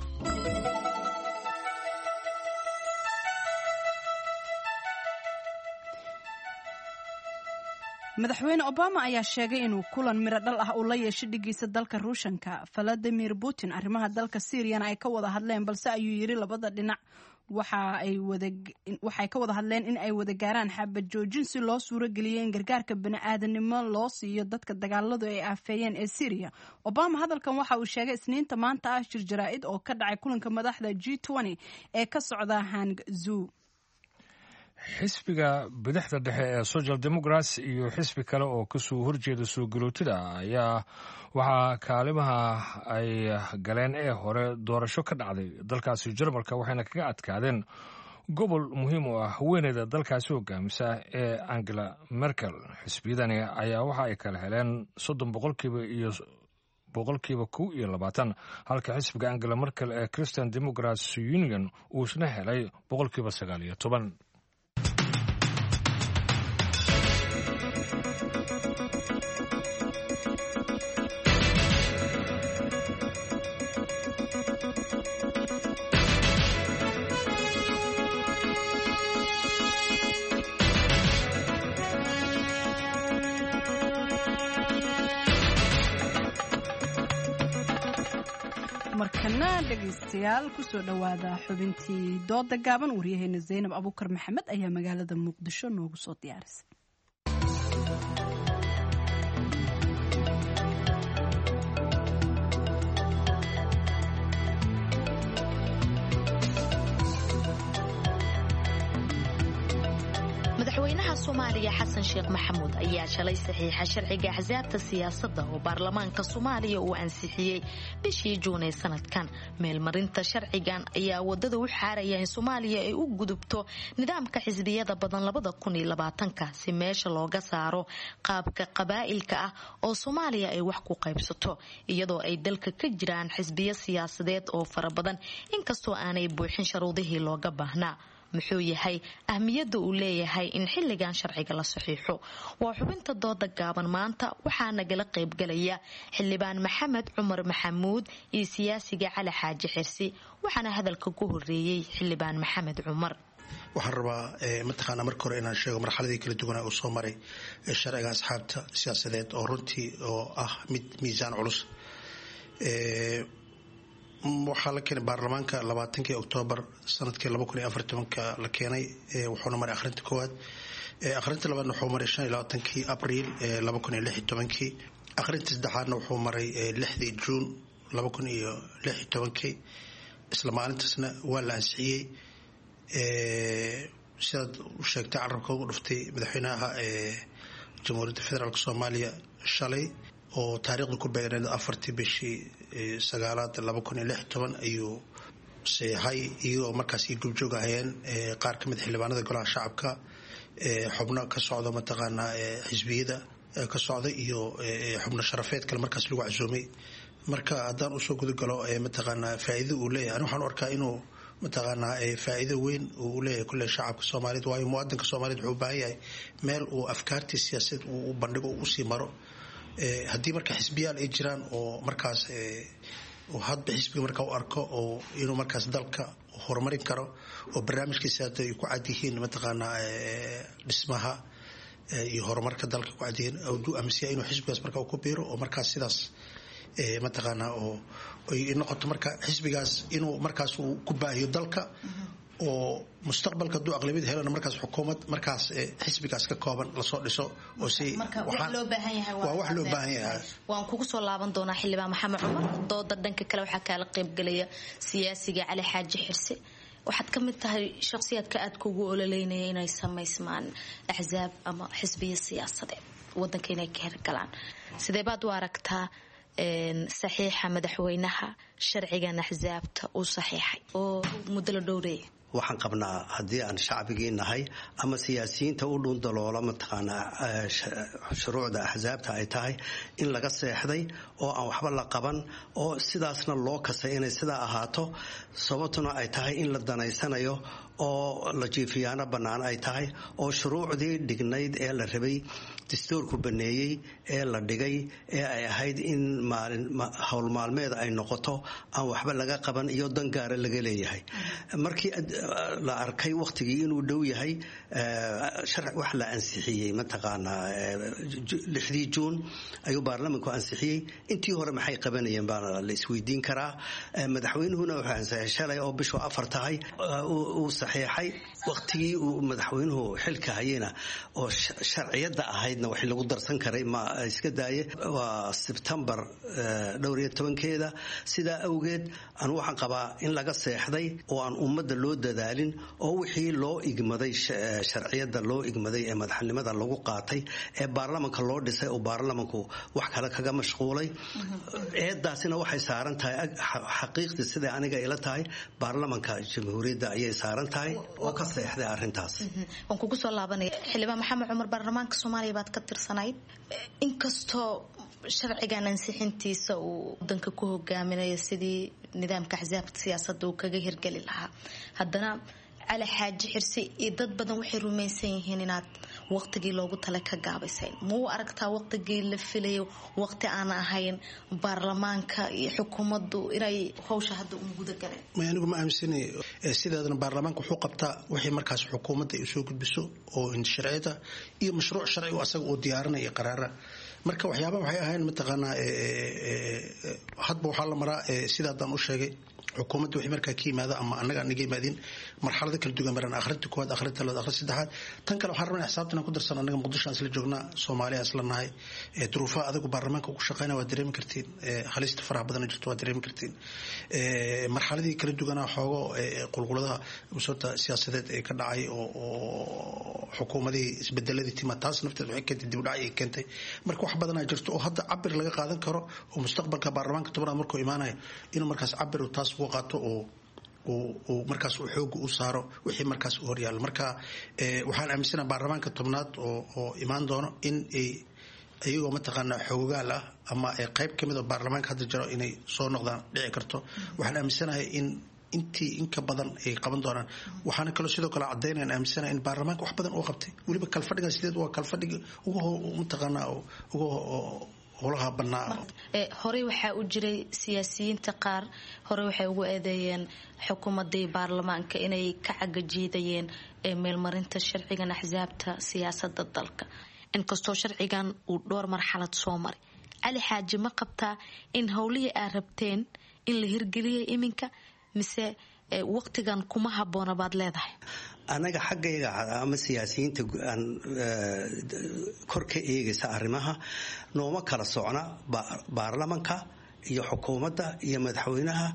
madaxweyne Obama ayaa sheegay inuu kulan miro dhal ah uu la yeeshay dhigiisa dalka Ruushka Vladimir Putin arrimaha dalka Syria ay ka wada hadleen balse ayuu yiri labada dhinac waxay ka wada hadleen in ay wada gaaraan xabad joojin si loo suuro geliyo in gargaarka bini'aadanimo loo siiyo dadka dagaaladu ay aafeeyeen ee Syria. Obama hadalkan waxa uu sheegay Isniinta maanta ah shir jaraa'id oo ka dhacay kulanka madaxda G20 ee ka socda Hangzhou. xisbiga bidixda dhexe ee Social Democrats iyo xisbi kale oo ka soo horjeeda soo galootida ayaa waxaa kaalimaha ay galeen ee hore doorasho ka dhacday dalkaasi Jarmalka waxayna kaga adkaadeen gobol muhiim u ah haweeneyda dalkaasi hogaamisa ee Angela Merkel. xisbiyadani ayaa waxa ay kala heleen 30% iyo boqolkiiba 22 halka xisbiga Angela Merkel ee Christian Democrats Union uu isna helay 19%. markana dhegeystayaal ku soo dhawaada xubintii dooda gaaban wariyaheena Zainab Abuukar Maxamed ayaa magaalada Muqdisho noogu soo diyaarisay. madaxweynaha Soomaaliya Xasan Sheekh Maxamuud ayaa shalay saxiixa sharciga axsaabta siyaasadda oo baarlamaanka Soomaaliya uu ansixiyay bishii Juun ee sanadkan. meelmarinta sharcigan ayaa wadada u xaaraya in Soomaaliya ay u gudubto nidaamka xisbiyada badan 2020 si meesha looga saaro qaabka qabaa'ilka ah oo Soomaaliya ay wax ku qaybsato iyadoo ay dalka ka jiraan xisbiyo siyaasadeed oo fara badan inkastoo aanay buuxin shuruudihii looga baahnaa. muxuu yahay ahmiyada uu leeyahay in xilligan sharciga la saxiixo? waa xubinta dooda gaaban maanta waxaa nagala qayb galaya xildhibaan Maxamed Cumar Maxamuud iyo siyaasiga Cali Xaaji Xirsi waxaana hadalka ku horeeyay xildhibaan Maxamed Cumar. waxaan rabaa mataqaana marka hore inaan sheego marxaladii kala duwan oo soo maray sharciga asxaabta siyaasadeed oo runtii oo ah mid miisaan culus. waxaa la keenay baarlamaanka 20 Oktoobar sanadkii 2014 la keenay wuxuuna maray akhrinta koowaad akhrinta labaadna wuxuu maray 25 Abriil 2016 akhrinta saddexaadna wuxuu maray 6 Juun 2016 isla maalintaasna waa la ansixiyay sidaad u sheegtay carabka ugu dhuftay madaxweynaha Jamhuuriyadda Federaalka Soomaaliya shalay oo taariikhdu ku beegnay 4 bishii 9 2016 ayuu saxay iyo markaas ay gubjoog ahayeen qaar ka mid xildhibaanada golaha shacabka xubno ka socdo mataqaana xisbiyada ka socda iyo xubno sharafeed kale markaas lagu casuumay. marka haddaan u soo gudagalo mataqaana faa'iido uu leeyahay waxaan u arkaa inuu mataqaana faa'iido weyn uu leeyahay kulli shacabka Soomaaliyeed waayo muwaadinka Soomaaliyeed wuxuu baahan yahay meel uu afkaartiisa siyaasadeed uu bandhigo uu sii maro. haddii marka xisbiyaal ay jiraan oo markaas hadba xisbiga marka u arko oo inuu markaas dalka horumarin karo oo barnaamijkiisa ay ku cad yihiin mataqaana dhismaha iyo horumarka dalka ku caddeeyeen uu aaminsan inuu xisbigaas marka uu ku biiro oo markaas sidaas mataqaanaa oo ay noqoto marka xisbigaas inuu markaas uu ku baahiyo dalka oo mustaqbalka hadduu aqlabiyad helana markaas xukuumad markaas xisbigaas ka kooban lasoo dhiso oo si waa wax loo baahan yahay. waan kugu soo laaban doonaa xildhibaan maxamed cumar. dooda dhanka kale waxaa kaala qaybgelaya siyaasiga cali xaaji xirse. waxaad ka mid tahay shakhsiyaadka aad kugu ololeynaya inay samaysmaan axsaab ama xisbiya siyaasadeed wadanka inay ka hirgalaan. sidee baad u aragtaa saxiixa madaxweynaha sharcigan axsaabta uu saxiixay oo muddo la dhowreeyay? waxaan qabnaa haddii aan shacbigii nahay ama siyaasiyiinta u dhundaloola mataqaanaa shuruucda axsaabta ay tahay in laga seexday oo aan waxba la qaban oo sidaasna loo kasay inay sidaa ahaato, sababtuna ay tahay in la danaysanayo oo la jiifiyaano bannaan ay tahay oo shuruucdii dhignayd ee la rabay dastuurku baneeyey ee la dhigay ee ay ahayd in howl maalmeed ay noqoto aan waxba laga qaban iyo dan gaara laga leeyahay. markii la arkay waqtigii inuu dhow yahay wax la ansixiyey mataqaanaa 6 Juun ayuu baarlamaanku ansixiyey. intii hore maxay qabanayeen baa la isweydiin karaa. madaxweynuhuna wuxuu ansixiyay shalay oo bishu 4 tahay uu saxiixay waqtigii uu madaxweynuhu xilka hayena oo sharciyada ahaydna wax lagu darsan karay ma iska daaye waa September 12keeda. sidaa awgeed aan waxaan qabaa in laga seexday oo aan ummadda loo dadaalin oo wixii loo igmaday sharciyada loo igmaday ee madaxnimada lagu qaatay ee baarlamaanka loo dhisay oo baarlamaanku wax kale kaga mashquulay. eedaasina waxay saaran tahay xaqiiqdii sida aniga ila tahay baarlamaanka jamhuuriyadda ayay saaran tahay oo ka seexday arrintaas. waan kugu soo laabanaya xildhibaan maxamed cumar. baarlamaanka Soomaaliya baad ka tirsanayd, inkastoo sharcigan ansixintiisa uu wadanka ku hogaaminayo sidii nidaamka axsaabta siyaasadda uu kaga hirgeli lahaa, haddana cali xaaji xirse iyo dad badan waxay rumaysan yihiin inaad waqtigii loogu tala ka gaabaysay. ma u aragtaa waqtigii la filayo waqti aan ahayn baarlamaanka iyo xukuumaddu inay hawsha hadda u guda galeen? anigu ma aaminsani. sidaadana baarlamaanka wuxuu qabtaa wixii markaas xukuumadda ay soo gudbiso oo sharciyada iyo mashruuc sharci asaga uu diyaarinaya qaraara. marka waxyaabaha waxay ahayn mataqaanaa hadba waxaa la maraa sidaadaan u sheegay xukuumadda wixii markaa ka yimaada ama annaga aan naga yimaadin marxalada kala duwan maraan akhrinta koowaad akhrinta labaad akhrinta saddexaad. tan kale waxaan rabnaa xisaabtan aan ku darsan annaga muqdisho aan isla joognaa, soomaaliya isla nahay. duruufaha adagu baarlamaanka ugu shaqeynaya waa dareemi kartiin, halista faraha badan jirto waa dareemi kartiin. marxaladii kala duwanaa xoogo qulquladaha usoota siyaasadeed ee ka dhacay oo xukuumadii isbedeladii tima taas nafteed waxay keentay dib u dhac ay keentay. marka wax badanaa jirto oo hadda cabir laga qaadan karo oo mustaqbalka baarlamaanka tobnaad markuu imaanayo inuu markaas cabir taas ugu qaato oo markaas uu xooga u saaro wixii markaas u horyaalo. marka waxaan aaminsanahay baarlamaanka tobnaad oo imaan doono in ay iyagoo mataqaanaa xoogaal ah ama qayb ka mid oo baarlamaanka hadda jiro inay soo noqdaan dhici karto. waxaan aaminsanahay in intii inka badan ay qaban doonaan. waxaana kaloo sidoo kale caddaynayaan aaminsanahay in baarlamaanka wax badan uu qabtay, weliba kalfadhigan sideed waa kalfadhiga ugu mataqaanaa ugu howlaha bannaa. horey waxaa u jiray siyaasiyiinta qaar horey waxay ugu eedeeyeen xukuumadii baarlamaanka inay ka cagajiidayeen meelmarinta sharcigan axsaabta siyaasadda dalka, inkastoo sharcigan uu dhowr marxalad soo maray. cali xaaji ma qabtaa in howlihii aad rabteen in la hirgeliyay iminka, mise waqtigan kuma habboona baad leedahay? anaga xaggayga ama siyaasiyiinta aan kor ka eegaysa arrimaha nooma kala socna baarlamaanka iyo xukuumadda iyo madaxweynaha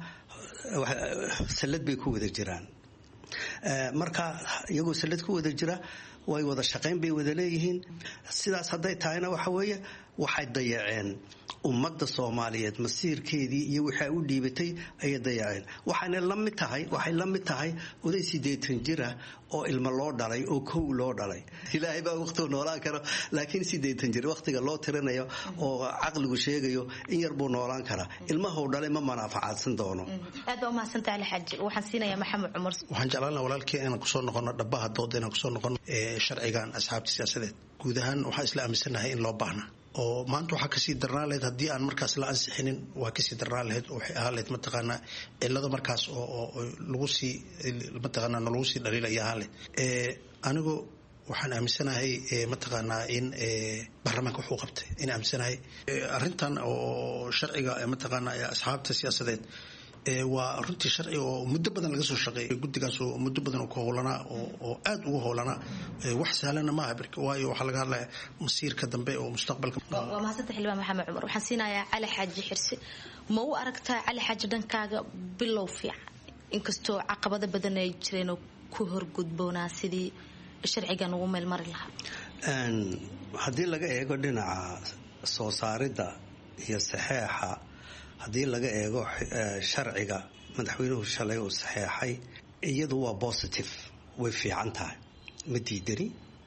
sallad bay ku wada jiraan. marka iyagoo sallad ku wada jira way wada shaqayn bay wada leeyihiin. sidaas hadday tahayna waxa weeye waxay dayaceen ummadda Soomaaliyeed masiirkeedii iyo waxa u dhiibatay ay dayaceen. waxay la mid tahay oday 80 jira oo ilmo loo dhalay oo kow loo dhalay. ilaahay baa waqti noolaan karo, laakiin 80 jir waqtiga loo tirinayo oo aqligu sheegayo in yar buu noolaan kara. ilmaha uu dhalay ma manaafacaadsan doono. aad u mahadsantahay cali xaaji. waxaan siinayaa maxamed cumar. waxaan jeclaan lahaa walaalkii inaan kusoo noqono dhabaha dooda inaan kusoo noqono sharcigan asxaabta siyaasadeed. guud ahaan waxaan isla aaminsanahay in loo baahna oo maanta waxaa kasii darnaan lahayd haddii aan markaas la ansixinin waa kasii darnaan lahayd oo waxay ahaan lahayd mataqaanaa cilado markaas oo lagu sii mataqaanaa lagu sii dhaliilaya ahaan lahayd. anigu waxaan aaminsanahay mataqaanaa in baarlamaanka wuxuu qabtay in aaminsanahay arrintan oo sharciga mataqaanaa asxaabta siyaasadeed waa runtii sharci oo muddo badan laga soo shaqeeyay guddigaas oo muddo badan ku howlanaa oo aad ugu howlanaa wax sahlana maaha waayo waxaa laga hadlaya masiirka dambe oo mustaqbalka. waa mahadsantahay xildhibaan maxamed cumar. waxaan siinayaa cali xaaji xirsi. ma u aragtaa cali xaaji dhankaaga bilow fiican inkastoo caqabado badan ay jireen oo ku horgudboonaa sidii sharcigan ugu meel mari lahaa? haddii laga eego dhinaca soo saaridda iyo saxeexa, haddii laga eego sharciga madaxweynuhu shalay uu saxeexay, iyadu waa positive, way fiican tahay, ma diidani.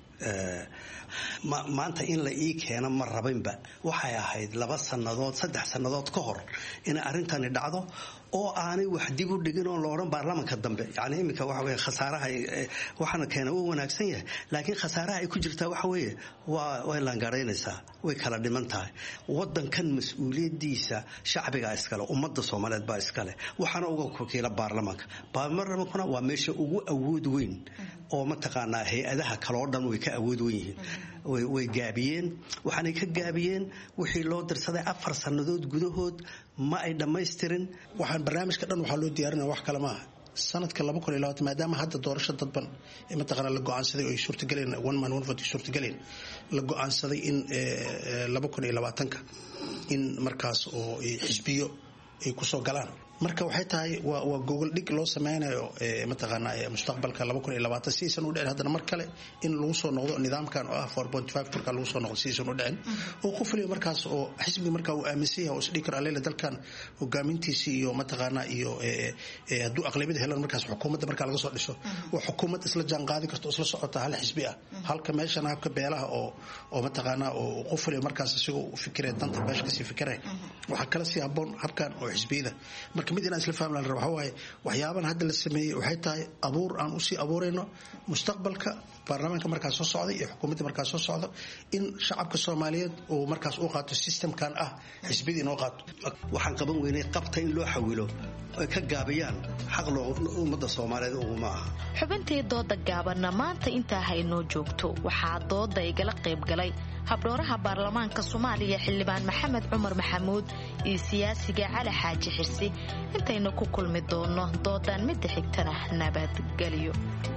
maanta in la ii keeno ma rabinba. waxay ahayd 2 sannadood 3 sannadood ka hor in arrintani dhacdo oo aanay wax dib u dhigin oo looran baarlamaanka dambe. yani iminka waxa weeye khasaaraha waxaana keena uu wanaagsan yahay, laakiin khasaaraha ay ku jirtaa waxa weeye way laangaaraynaysaa, way kala dhiman tahay. wadankan mas-uuliyadiisa shacbiga iskale, ummadda Soomaaliyeed baa iskale, waxaana uga wakiila baarlamaanka. baarlamaankuna waa meesha ugu awood weyn oo mataqaanaa hay-adaha kale oo dhan way ka awood weyn yihiin. way gaabiyeen, waxaanay ka gaabiyeen wixii loo dirsaday 4 sannadood gudahood ma ay dhammaystirin. barnaamijka dhan waxaa loo diyaarinaya wax kale maaha. sanadka 2020 maadaama hadda doorasho dadban mataqaana la go'aansaday oo ay suurtageleen one man one vote suurtageleen, la go'aansaday in 2020 in markaas oo xisbiyo ay ku soo galaan. marka waxay tahay waa Google dhig loo sameynayo mataqaana mustaqbalka 2020 si aysan u dhicin haddana mar kale in lagu soo noqdo nidaamkan oo ah 4.5 marka lagu soo noqdo si aysan u dhicin oo qofliyo markaas oo xisbi marka uu aaminsan yahay oo isdhikar aleela dalkan hogaamintiisa iyo mataqaana iyo hadduu aqlabiyada helaan markaas xukuumadda marka laga soo dhiso oo xukuumad isla jaan qaadi karto isla socota hal xisbi ah, halka meeshana habka beelaha oo mataqaana oo qofliyo markaas isagoo u fikiray danta beeshka si fikiray waxa kala si haboon habkan oo xisbiyada. marka mid inaan isla fahmlaan rabo waxa waaye waxyaabahan hadda la sameeyey waxay tahay abuur aan usii abuurayno mustaqbalka baarlamaanka markaas soo socday iyo xukuumadda markaas soo socdo in shacabka Soomaaliyeed uu markaas u qaato systemkan ah xisbiyada inoo qaato. waxaan qaban weynay qabta in loo xawilo ay ka gaabiyaan xaq loo ummadda Soomaaliyeed ugu maaha. xubintii dooda gaabanna maanta intaa haynoo joogto. waxaa dooda igala qayb galay habdhooraha baarlamaanka Soomaaliya xildhibaan maxamed cumar maxamuud iyo siyaasiga cali xaaji xirsi. intayna ku kulmi doono doodan mid xigtana nabadgelyo.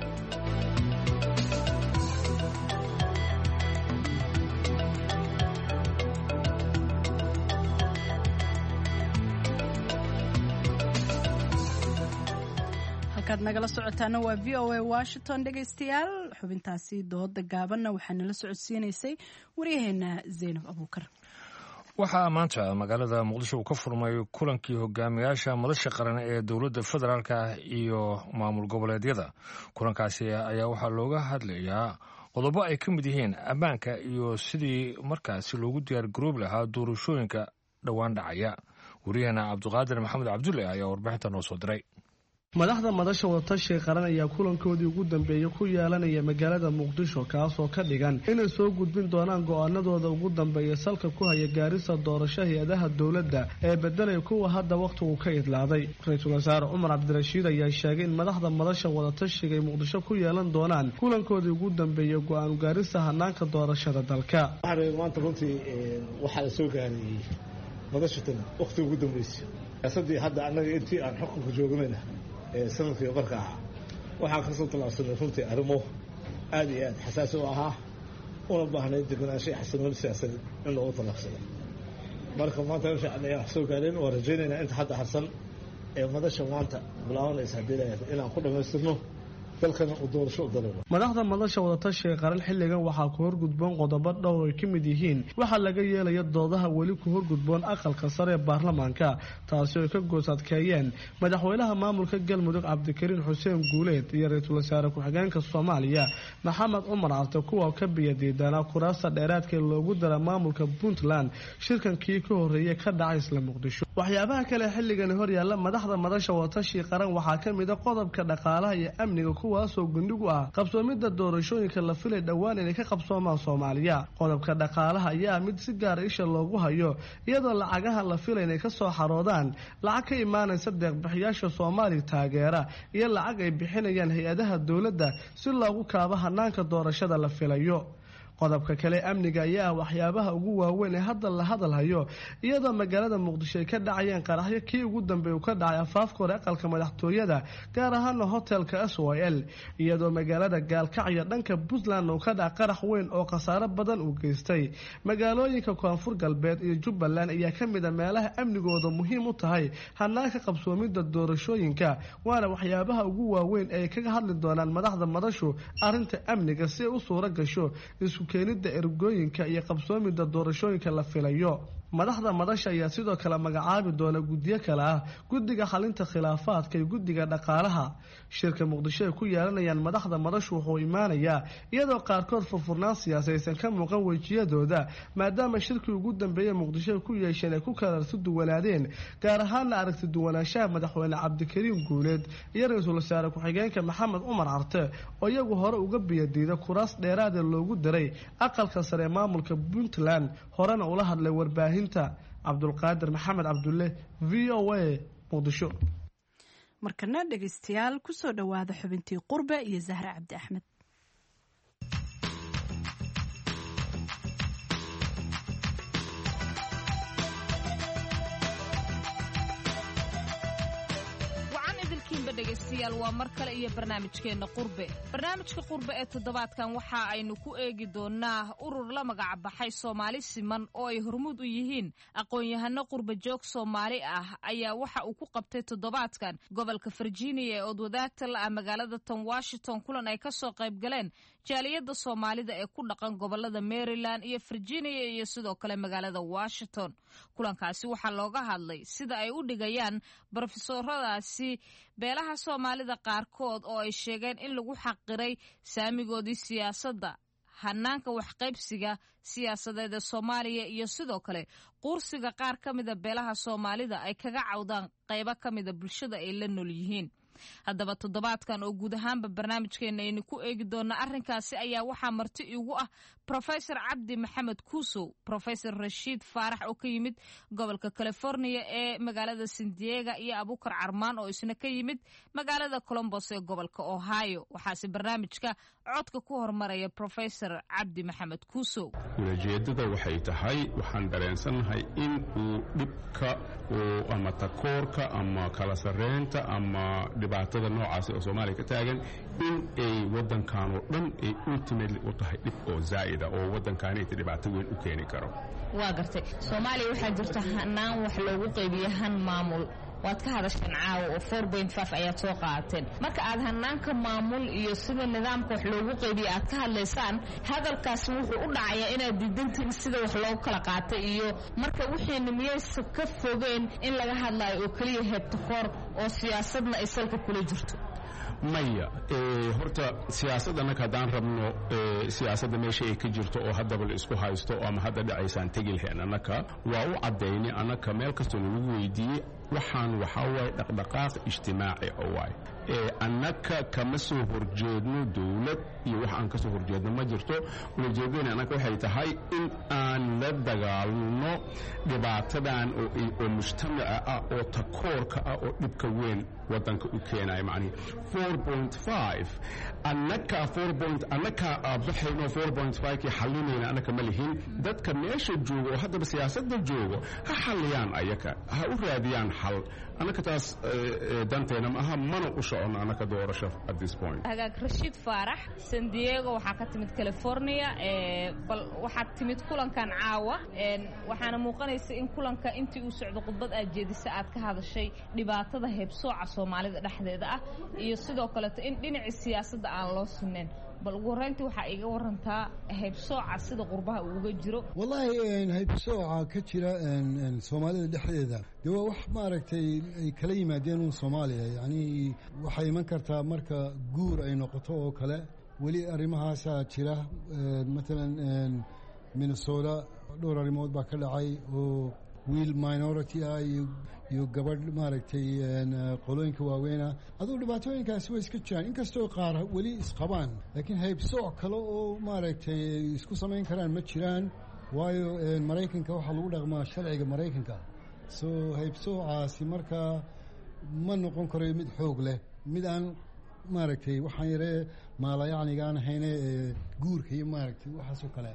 halkaad nagala socotaana waa VOA Washington. dhegaystayaal xubintaasi dooda gaabanna waxaa nala socodsiinaysay waryaheena Zaynab Abuukar. waxaa maanta magaalada muqdisho uu ka furmay kulankii hogaamiyaasha madasha qaran ee dowladda federaalka iyo maamul goboleedyada. kulankaasi ayaa waxaa looga hadlayaa qodobo ay ka mid yihiin ammaanka iyo sidii markaasi loogu diyaar garoobi lahaa doorashooyinka dhowaan dhacaya. waryaheena cabdiqaadir maxamed cabdulle ayaa warbixinta noo soo diray. madaxda madasha wadatashiga qaran ayaa kulankoodii ugu dambeeyay ku yeelanaya magaalada muqdisho, kaasoo ka dhigan inay soo gudbin doonaan go'aanadooda ugu dambeeya salka ku haya gaarista doorasho hay-adaha dowladda ee bedelay kuwa hadda wakhtigu ka idlaaday. ra-iisul wasaare cumar cabdirashiid ayaa sheegay in madaxda madasha wadatashiga ay muqdisho ku yeelan doonaan kulankoodii ugu dambeeya go'aan gaarista hanaanka doorashada dalka. maanta runtii waxaa la soo gaarayay madashatan wakhtiga ugu dambeysay siyaasadii hadda annaga intii aan xukunka joognayna sanadkii qarka ahaa waxaan kasoo tallaabsanay runtii arrimo aad iyo aad xasaasi u ahaa una baahnay deganaansho iyo xasilooni siyaasadeed in loogu tallaabsado. marka maanta in fiican ayaan wax soo gaareen. waan rajaynaynaa inta hadda harsan ee madasha maanta bilaabanaysa haddii layahay inaan ku dhammaystirno dalkana uu doorasho u dareemo. madaxda madasha wadatashiga qaran xilligan waxaa ku horgudboon qodobo dhowr ay ka mid yihiin waxaa laga yeelaya doodaha weli ku horgudboon aqalka sare ee baarlamaanka, taasi oo ka goos adkeeyeen madaxweynaha maamulka galmudug cabdikariin xuseen guuleed iyo ra-iisul wasaare ku-xigeenka Soomaaliya maxamed cumar carte, kuwa ka biyadiidanaa kuraasta dheeraadka loogu dara maamulka Puntland shirkankii ka horeeyay ka dhacay isla muqdisho. waxyaabaha kale xilligan hor yaalla madaxda madasha wadatashiga qaran waxaa ka mid ah qodobka dhaqaalaha iyo amniga kuwaasoo gundhigu ah qabsoomidda doorashooyinka la filay dhowaan inay ka qabsoomaan soomaaliya. qodobka dhaqaalaha ayaa mid si gaara isha loogu hayo iyadoo lacagaha la filay inay ka soo xaroodaan lacag ka imaanaysa deeqbixiyaasha soomaaliya taageera iyo lacag ay bixinayaan hay-adaha dowladda si loogu kaabo hanaanka doorashada la filayo. qodobka kale amniga ayaa waxyaabaha ugu waaweyn ee hadda la hadalhayo iyadoo magaalada muqdisho ay ka dhacayeen qaraxyo kii ugu dambeeya uu ka dhacay afaafka hore aqalka madaxtooyada gaar ahaana hotelka SYL iyadoo magaalada gaalkacyo dhanka Puntland uu ka dhacay qarax weyn oo khasaare badan uu geystay. magaalooyinka koonfur galbeed iyo Jubbaland ayaa ka mid ah meelaha amnigooda muhiim u tahay hanaanka qabsoomidda doorashooyinka waana waxyaabaha ugu waaweyn ee kaga hadli doonaan madaxda madashu arrinta amniga si ay u suura gasho keenida ergooyinka iyo qabsoomida doorashooyinka la filayo. madaxda madasha ayaa sidoo kale magacaabi doona guddiyo kale ah guddiga xalinta khilaafaadka iyo guddiga dhaqaalaha. shirka muqdisho ay ku yeelanayaan madaxda madashu wuxuu imaanayaa iyadoo qaarkood furfurnaan siyaasadaysan ka muuqan wejiyadooda maadaama shirkii ugu dambeeyey muqdisho ay ku yeesheen ay ku kala aragti duwanaadeen gaar ahaana aragti duwanaanshaha madaxweyne cabdikariim guuleed iyo ra-iisul wasaare ku-xigeenka maxamed cumar carte oo iyagu hore uga biyadiida kuraas dheeraada loogu daray aqalka sare ee maamulka Puntland horena ula hadlay warbaahinta. cabdulqaadir maxamed cabdulle VOA muqdisho. markana dhegeystayaal kusoo dhawaada xubintii qurbe iyo Zahra Cabdi Axmed. dhegeystayaal waa mar kale iyo barnaamijkeena qurbe. barnaamijka qurbe ee toddobaadkan waxa aynu ku eegi doonaa urur la magac baxay Soomaali siman oo ay hormuud u yihiin aqoon-yahano qurbe joog Soomaali ah ayaa waxa uu ku qabtay toddobaadkan gobolka Virginia ee odwadaagta la magaalada tan Washington kulan ay ka soo qayb galeen jaaliyada Soomaalida ee ku dhaqan gobolada Maryland iyo Virginia iyo sidoo kale magaalada Washington. kulankaasi waxa looga hadlay sida ay u dhigayaan profesoradaasi beelaha Soomaalida qaarkood oo ay sheegeen in lagu xaqiray saamigoodii siyaasadda hanaanka waxqaybsiga siyaasadeed ee Soomaaliya iyo sidoo kale qursiga qaar ka mid ah beelaha Soomaalida ay kaga cawdaan qaybo ka mid ah bulshada ay la nool yihiin. haddaba toddobaadkan oo guud ahaanba barnaamijkeena aynu ku eegi doona arrinkaasi ayaa waxaa marti igu ah Professor Cabdi Maxamed Kuusow, Professor Rashiid Faarax oo ka yimid gobolka California ee magaalada San Diego iyo Abukar Carmaan oo isna ka yimid magaalada Columbus ee gobolka Ohio. waxaase barnaamijka codka ku hormaraya Professor Cabdi Maxamed Kuusow. ujeedada waxay tahay waxaan dareensanahay in uu dhibka oo ama takoorka ama kala sareynta ama dhibaatada noocaas oo Soomaaliya ka taagan in ay wadankan oo dhan ay ultimately u tahay dhib oo zaa'ida oo wadankan ay dhibaato weyn u keeni karo. waa gartay Soomaaliya waxaa jirta hanaan wax loogu qaybiyo han maamul waad ka hadasheen caawa oo 4.5 ayaad soo qaateen marka aad hanaanka maamul iyo sida nidaamka wax loogu qaybiyo aad ka hadlaysaan hadalkaasi wuxuu u dhacayaa inaad diidantiin sida wax loogu kala qaatay iyo marka wixii nimiyeysa ka fogeen in laga hadlayo oo kaliya heebtakoor oo siyaasadna ay salka kula jirto. maya horta siyaasadda anaka haddaan rabno siyaasadda meesha ay ka jirto oo haddaba la isku haysto ama hadda dhacaysaan tegi lahayn annaka waa u caddaynay annaka meel kastoo lagu weydiiyey waxaan waxaa waaye dhaqdhaqaaq ijtimaaci oo waay annaka kama soo horjeedno dowlad iyo wax aan ka soo horjeedno ma jirto ujeedadana annaka waxay tahay in aan la dagaalno dhibaatadan oo mujtamaca ah oo takoorka ah oo dhibka weyn wadanka u keenaya macni 4.5 annaka baxayno 4.5 ki xalinayna annaka ma lihin dadka meesha joogo oo haddaba siyaasadda joogo ha xaliyaan ayaka ha u raadiyaan xal annaka taas danteena ma aha mana u socono annaka doorasho at this point. hagaag Rashiid Faarax San Diego waxaa ka timid California bal waxaad timid kulankan caawa waxaana muuqanaysa in kulanka intii uu socdo khudbad aad jeedisa aad ka hadashay dhibaatada heebsooca Soomaalida dhexdeeda ah iyo sidoo kale in dhinaca siyaasadda aan loo sinnayn bal ugu horeyntii waxaa iga warantaa heebsooca sida qurbaha uu uga jiro. wallahi heebsooca ka jira Soomaalida dhexdeeda dee waa wax maaragtay ay kala yimaadeen Soomaaliya yani waxay iman kartaa marka guur ay noqoto oo kale weli arrimahaasa jira matalan Minnesota dhowr arrimood baa ka dhacay oo wiil minority ah iyo gabadh maaragtay qolooyinka waaweynah aduu dhibaatooyinkaasi way iska jiraan inkastoo qaar weli isqabaan laakiin haybsooc kale oo maaragtay isku samayn karaan ma jiraan waayo maraykanka waxaa lagu dhaqmaa sharciga maraykanka soo haybsoocaasi markaa ma noqon karayo mid xoog leh mid aan maaragtay waxaan yaree maalayacniga aan ahayne guurka iyo maaragtay waxaasoo kale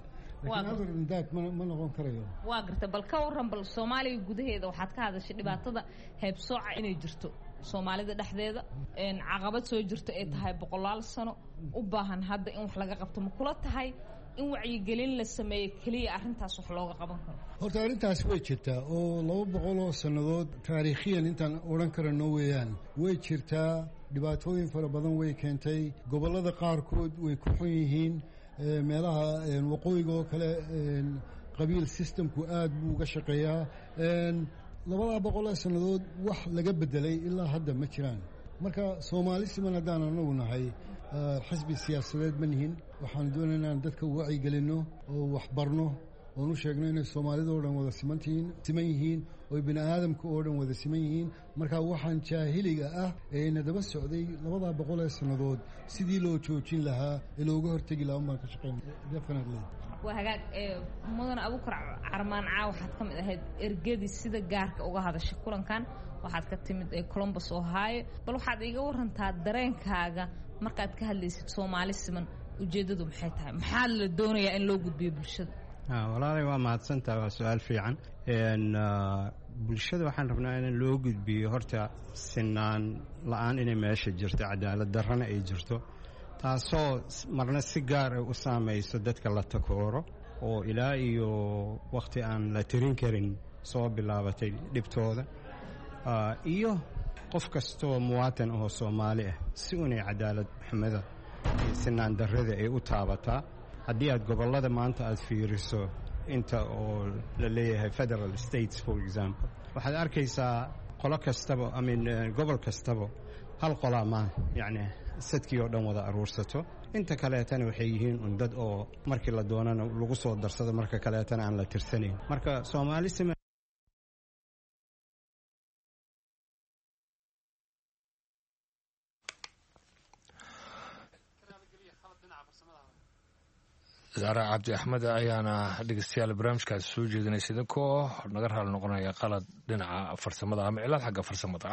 ma noqon karayo waa garta bal ka waran bal soomaaliya gudaheeda waxaad ka hadashay dhibaatada haybsooca inay jirto soomaalida dhexdeeda caqabad soo jirto ay tahay 100 sano u baahan hadda in wax laga qabto ma kula tahay in wacyigelin la sameeyo kaliya arrintaas wax looga qaban karo horta arrintaas way jirtaa oo 200 sannadood taariikhiyan intaan odhan karano weeyaan way jirtaa dhibaatooyin fara badan way keentay gobollada qaarkood way ku xun yihiin meelaha waqooyiga oo kale qabiil systemku aad buu uga shaqeeyaa 200 sannadood wax laga bedelay ilaa hadda ma jiraan marka Soomaali siman haddaan anagu nahay xisbi siyaasadeed ma nihin waxaan doonaynaa inaan dadka wacyigelino oo wax barno oo nu sheegno inay Soomaalida oo dhan wada siman yihiin oo bini aadamka oo dhan wada siman yihiin marka waxaan jaahiliga ah ee nadaba socday 200 sannadood sidii loo joojin lahaa ee looga hortagi lahaa baan ka shaqeynaa definitely waa hagaag mudan Abuukar Carmaan waxaad ka mid ahayd ergadii sida gaarka uga hadashay kulankan waxaad ka timid Columbus Ohio bal waxaad iga warantaa dareenkaaga markaad ka hadlaysid Soomaali siman ujeedadu maxay tahay maxaa la doonayaa in loo gudbiyo bulshada walaalay waa mahadsantahay waa su'aal fiican bulshada waxaan rabnaa in loo gudbiyo horta sinaan la'aan inay meesha jirto cadaalad darrana ay jirto taasoo marna si gaar ah u saamayso dadka la takooro oo ilaa iyo waqti aan la tirin karin soo bilaabatay dhibtooda iyo qof kastoo muwaatan oo Soomaali ah si unay cadaalad xumada iyo sinaan darrada ay u taabataa haddii aad gobollada maanta aad fiiriso inta oo la leeyahay federal states for example waxaad arkaysaa qolo kastaba gobol kastaba hal qolaa ma yacni sadkii oo dhan wada aruursato inta kaleetana waxay yihiin dad oo markii la doonana lagu soo darsado marka kaleetana aan la tirsanayn marka Soomaali siman Zara Cabdi Axmed ayaana dhegeystayaal barnaamijkaasi soo jeedinaysa idinkoo naga raali noqonaya qalad dhinaca farsamada ama cilad xagga farsamada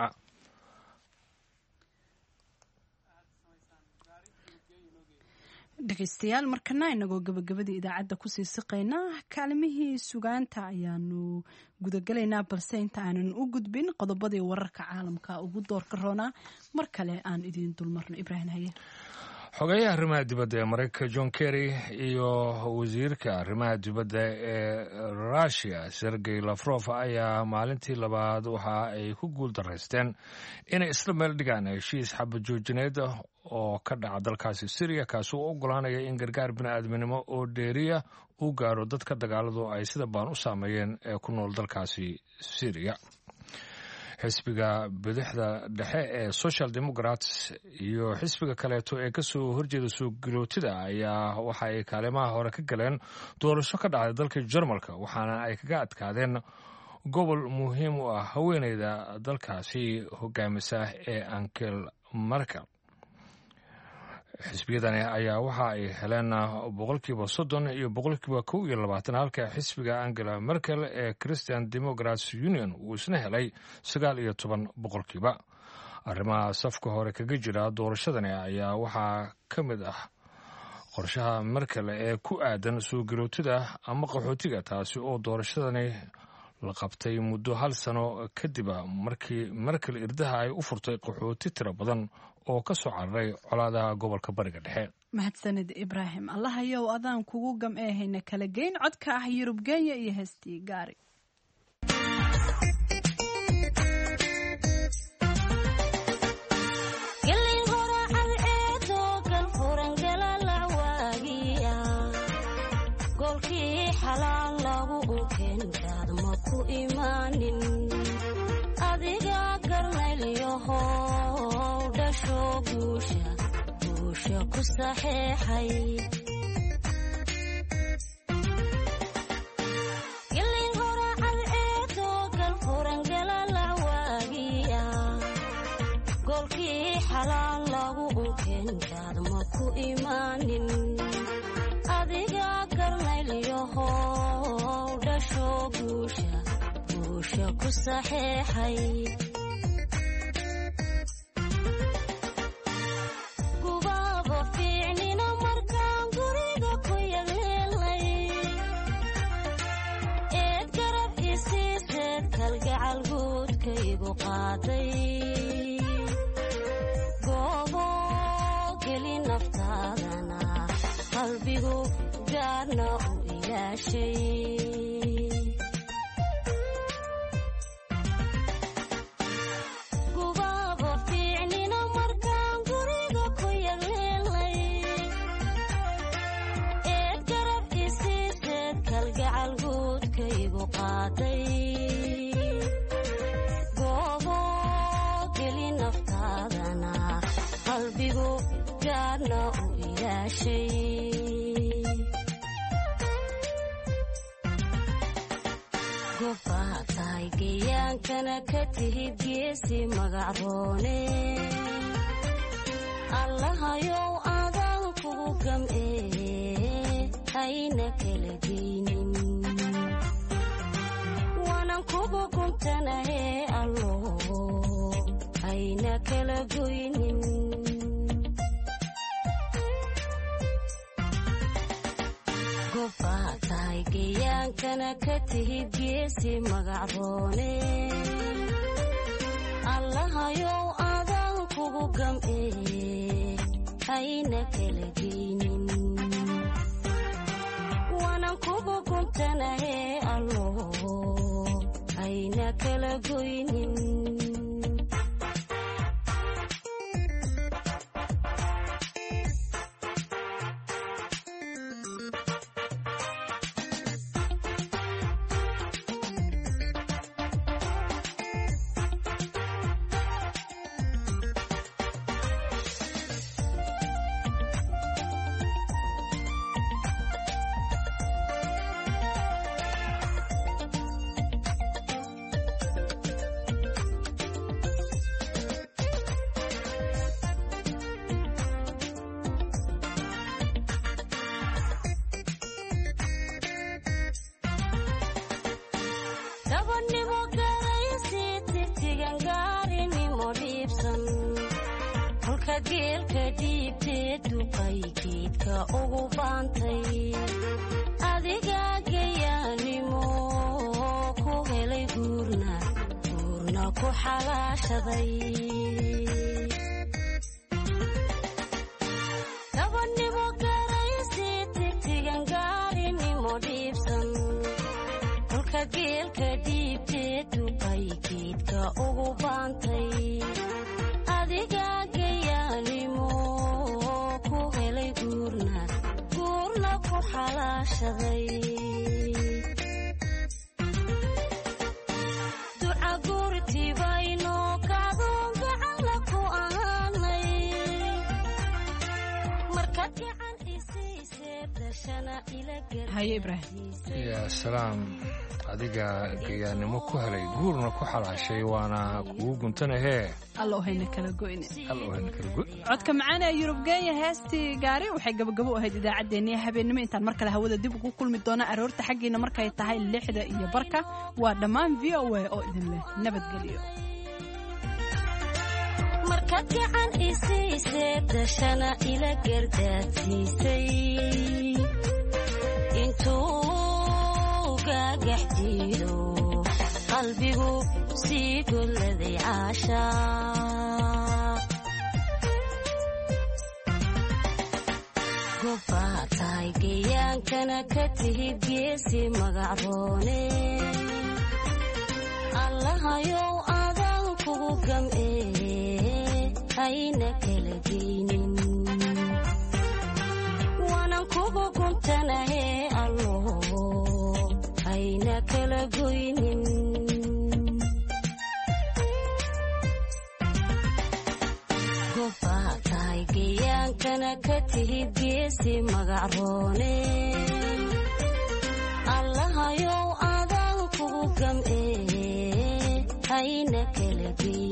dhegeystayaal markana inagoo gabagabadii idaacadda kusii siqaynaa kaalimihii sugaanta ayaanu gudagalaynaa balse inta aanan u gudbin qodobadii wararka caalamka ugu doorka roonaa mar kale aan idiin dulmarno Ibraahim Haye xogeyaha arrimaha dibadda ee Mareykanka John Kerry iyo wasiirka arrimaha dibadda ee Russia Sergey Lavrov ayaa maalintii labaad waxa ay ku guuldareysteen inay isla meel dhigaan heshiis xabad joojineed oo ka dhaca dalkaasi Syria kaasoo u ogolaanaya in gargaar bini'aadminimo oo dheeriya uu gaaro dadka dagaaladu ay sida baan u saameeyeen ee ku nool dalkaasi Syria xisbiga bidixda dhexe ee Social Democrats iyo xisbiga kaleeto ee ka soo horjeeda soo gilootida ayaa waxa ay kaalimaha hore ka galeen doorasho ka dhacday dalka Jarmalka waxaana ay kaga adkaadeen gobol muhiim u ah haweeneyda dalkaasi hogaamisa ee Angela Merkel xisbiyadani ayaa waxa ay heleen 30% iyo 22% halka xisbiga Angela Merkel ee Christian Democrats Union uu isna helay 19%. arrimaha safka hore kaga jira doorashadani ayaa waxaa ka mid ah qorshaha Merkel ee ku aadan soo gilootida ama qaxootiga taasi oo doorashadani la qabtay muddo 1 sano kadib markii Merkel irdaha ay u furtay qaxooti tiro badan oo ka soo cararay colaadaha gobolka bariga dhexe mahadsanid Ibraahim allahayow adaan kugu gameehayna kala geyn codka ah Yurub Kenya iyo heestii gaari adiga garnayliyoho dhasho guusha ku saxeexay gilin horacad eedo xalaal lagu unkenkaad ma ku imaanin adiga garnaylyahow dhasho guusha ku saxeexay gubaaba fiicnina markaan guriga ku yagleelay eed garab isiiseed kalgacal guudkaygu qaaday goobo geli naftaadana qalbigu gaarna u ilaashay gubaaba fiicnina markaan guriga ku yagleelay eed garab isiiseed kalgacal guudkaygu qaaday goobo geli naftaadana qalbigu gaarna u ilaashay gobaad tahay gayaankana ka tihid geesi magacroone allahayow adaan kugu gam'ee hayna kala geynin waanan kugu guntanahee allo hayna kala goynin gobaad tahay gayaankana ka tihid geesi magacroone allahayow adaan kugu gam'ee hayna kala geynin waanan kugu guntanahee allo hayna kala goynin gabadhnimo garaysi tirtigan gaarinimo dhiibsan kolka geelka dhiibtee duqay geedka ugu baantay adiga gayaanimo ku helay guurna ku xalaashaday gabadhnimo garaysi tirtigan gaarinimo dhiibsan kolka geelka dhiibtee duqay geedka ugu baantay adiga gayaanimo ku helay guurna ku xalaashaday duca gurtibayno kaadoon gacala ku ahaanay markaad gacan isiisee dashana ila haye ibraahim yaa salaam adiga gayaanimo ku helay guurna ku xalaashay waana kugu guntanahee allow hayna kala goyne codka macaan ee Yurub Geeya heestii gaari waxay gabagabo ahayd idaacadeennii habeenimo intaan mar kale hawada dib ugu kulmi doona aroorta xaggiina markay tahay 6:00 waa dhammaan VOA oo idin leh nabadgelyo markaad gacan isiisee dashana ila gardaadsiisay intuu gagaxdiido qalbigu sii goladay caashaa gobaad tahay gayaankana ka tihid geesi magacroone allahayow adaan kugu gam'ee hayna kala geynin waanan kugu guntanahee allo hayna kala goynin gobaad tahay gayaankana ka tihid geesi magacroone allahayow adaan kugu gam'ee hayna kala geynin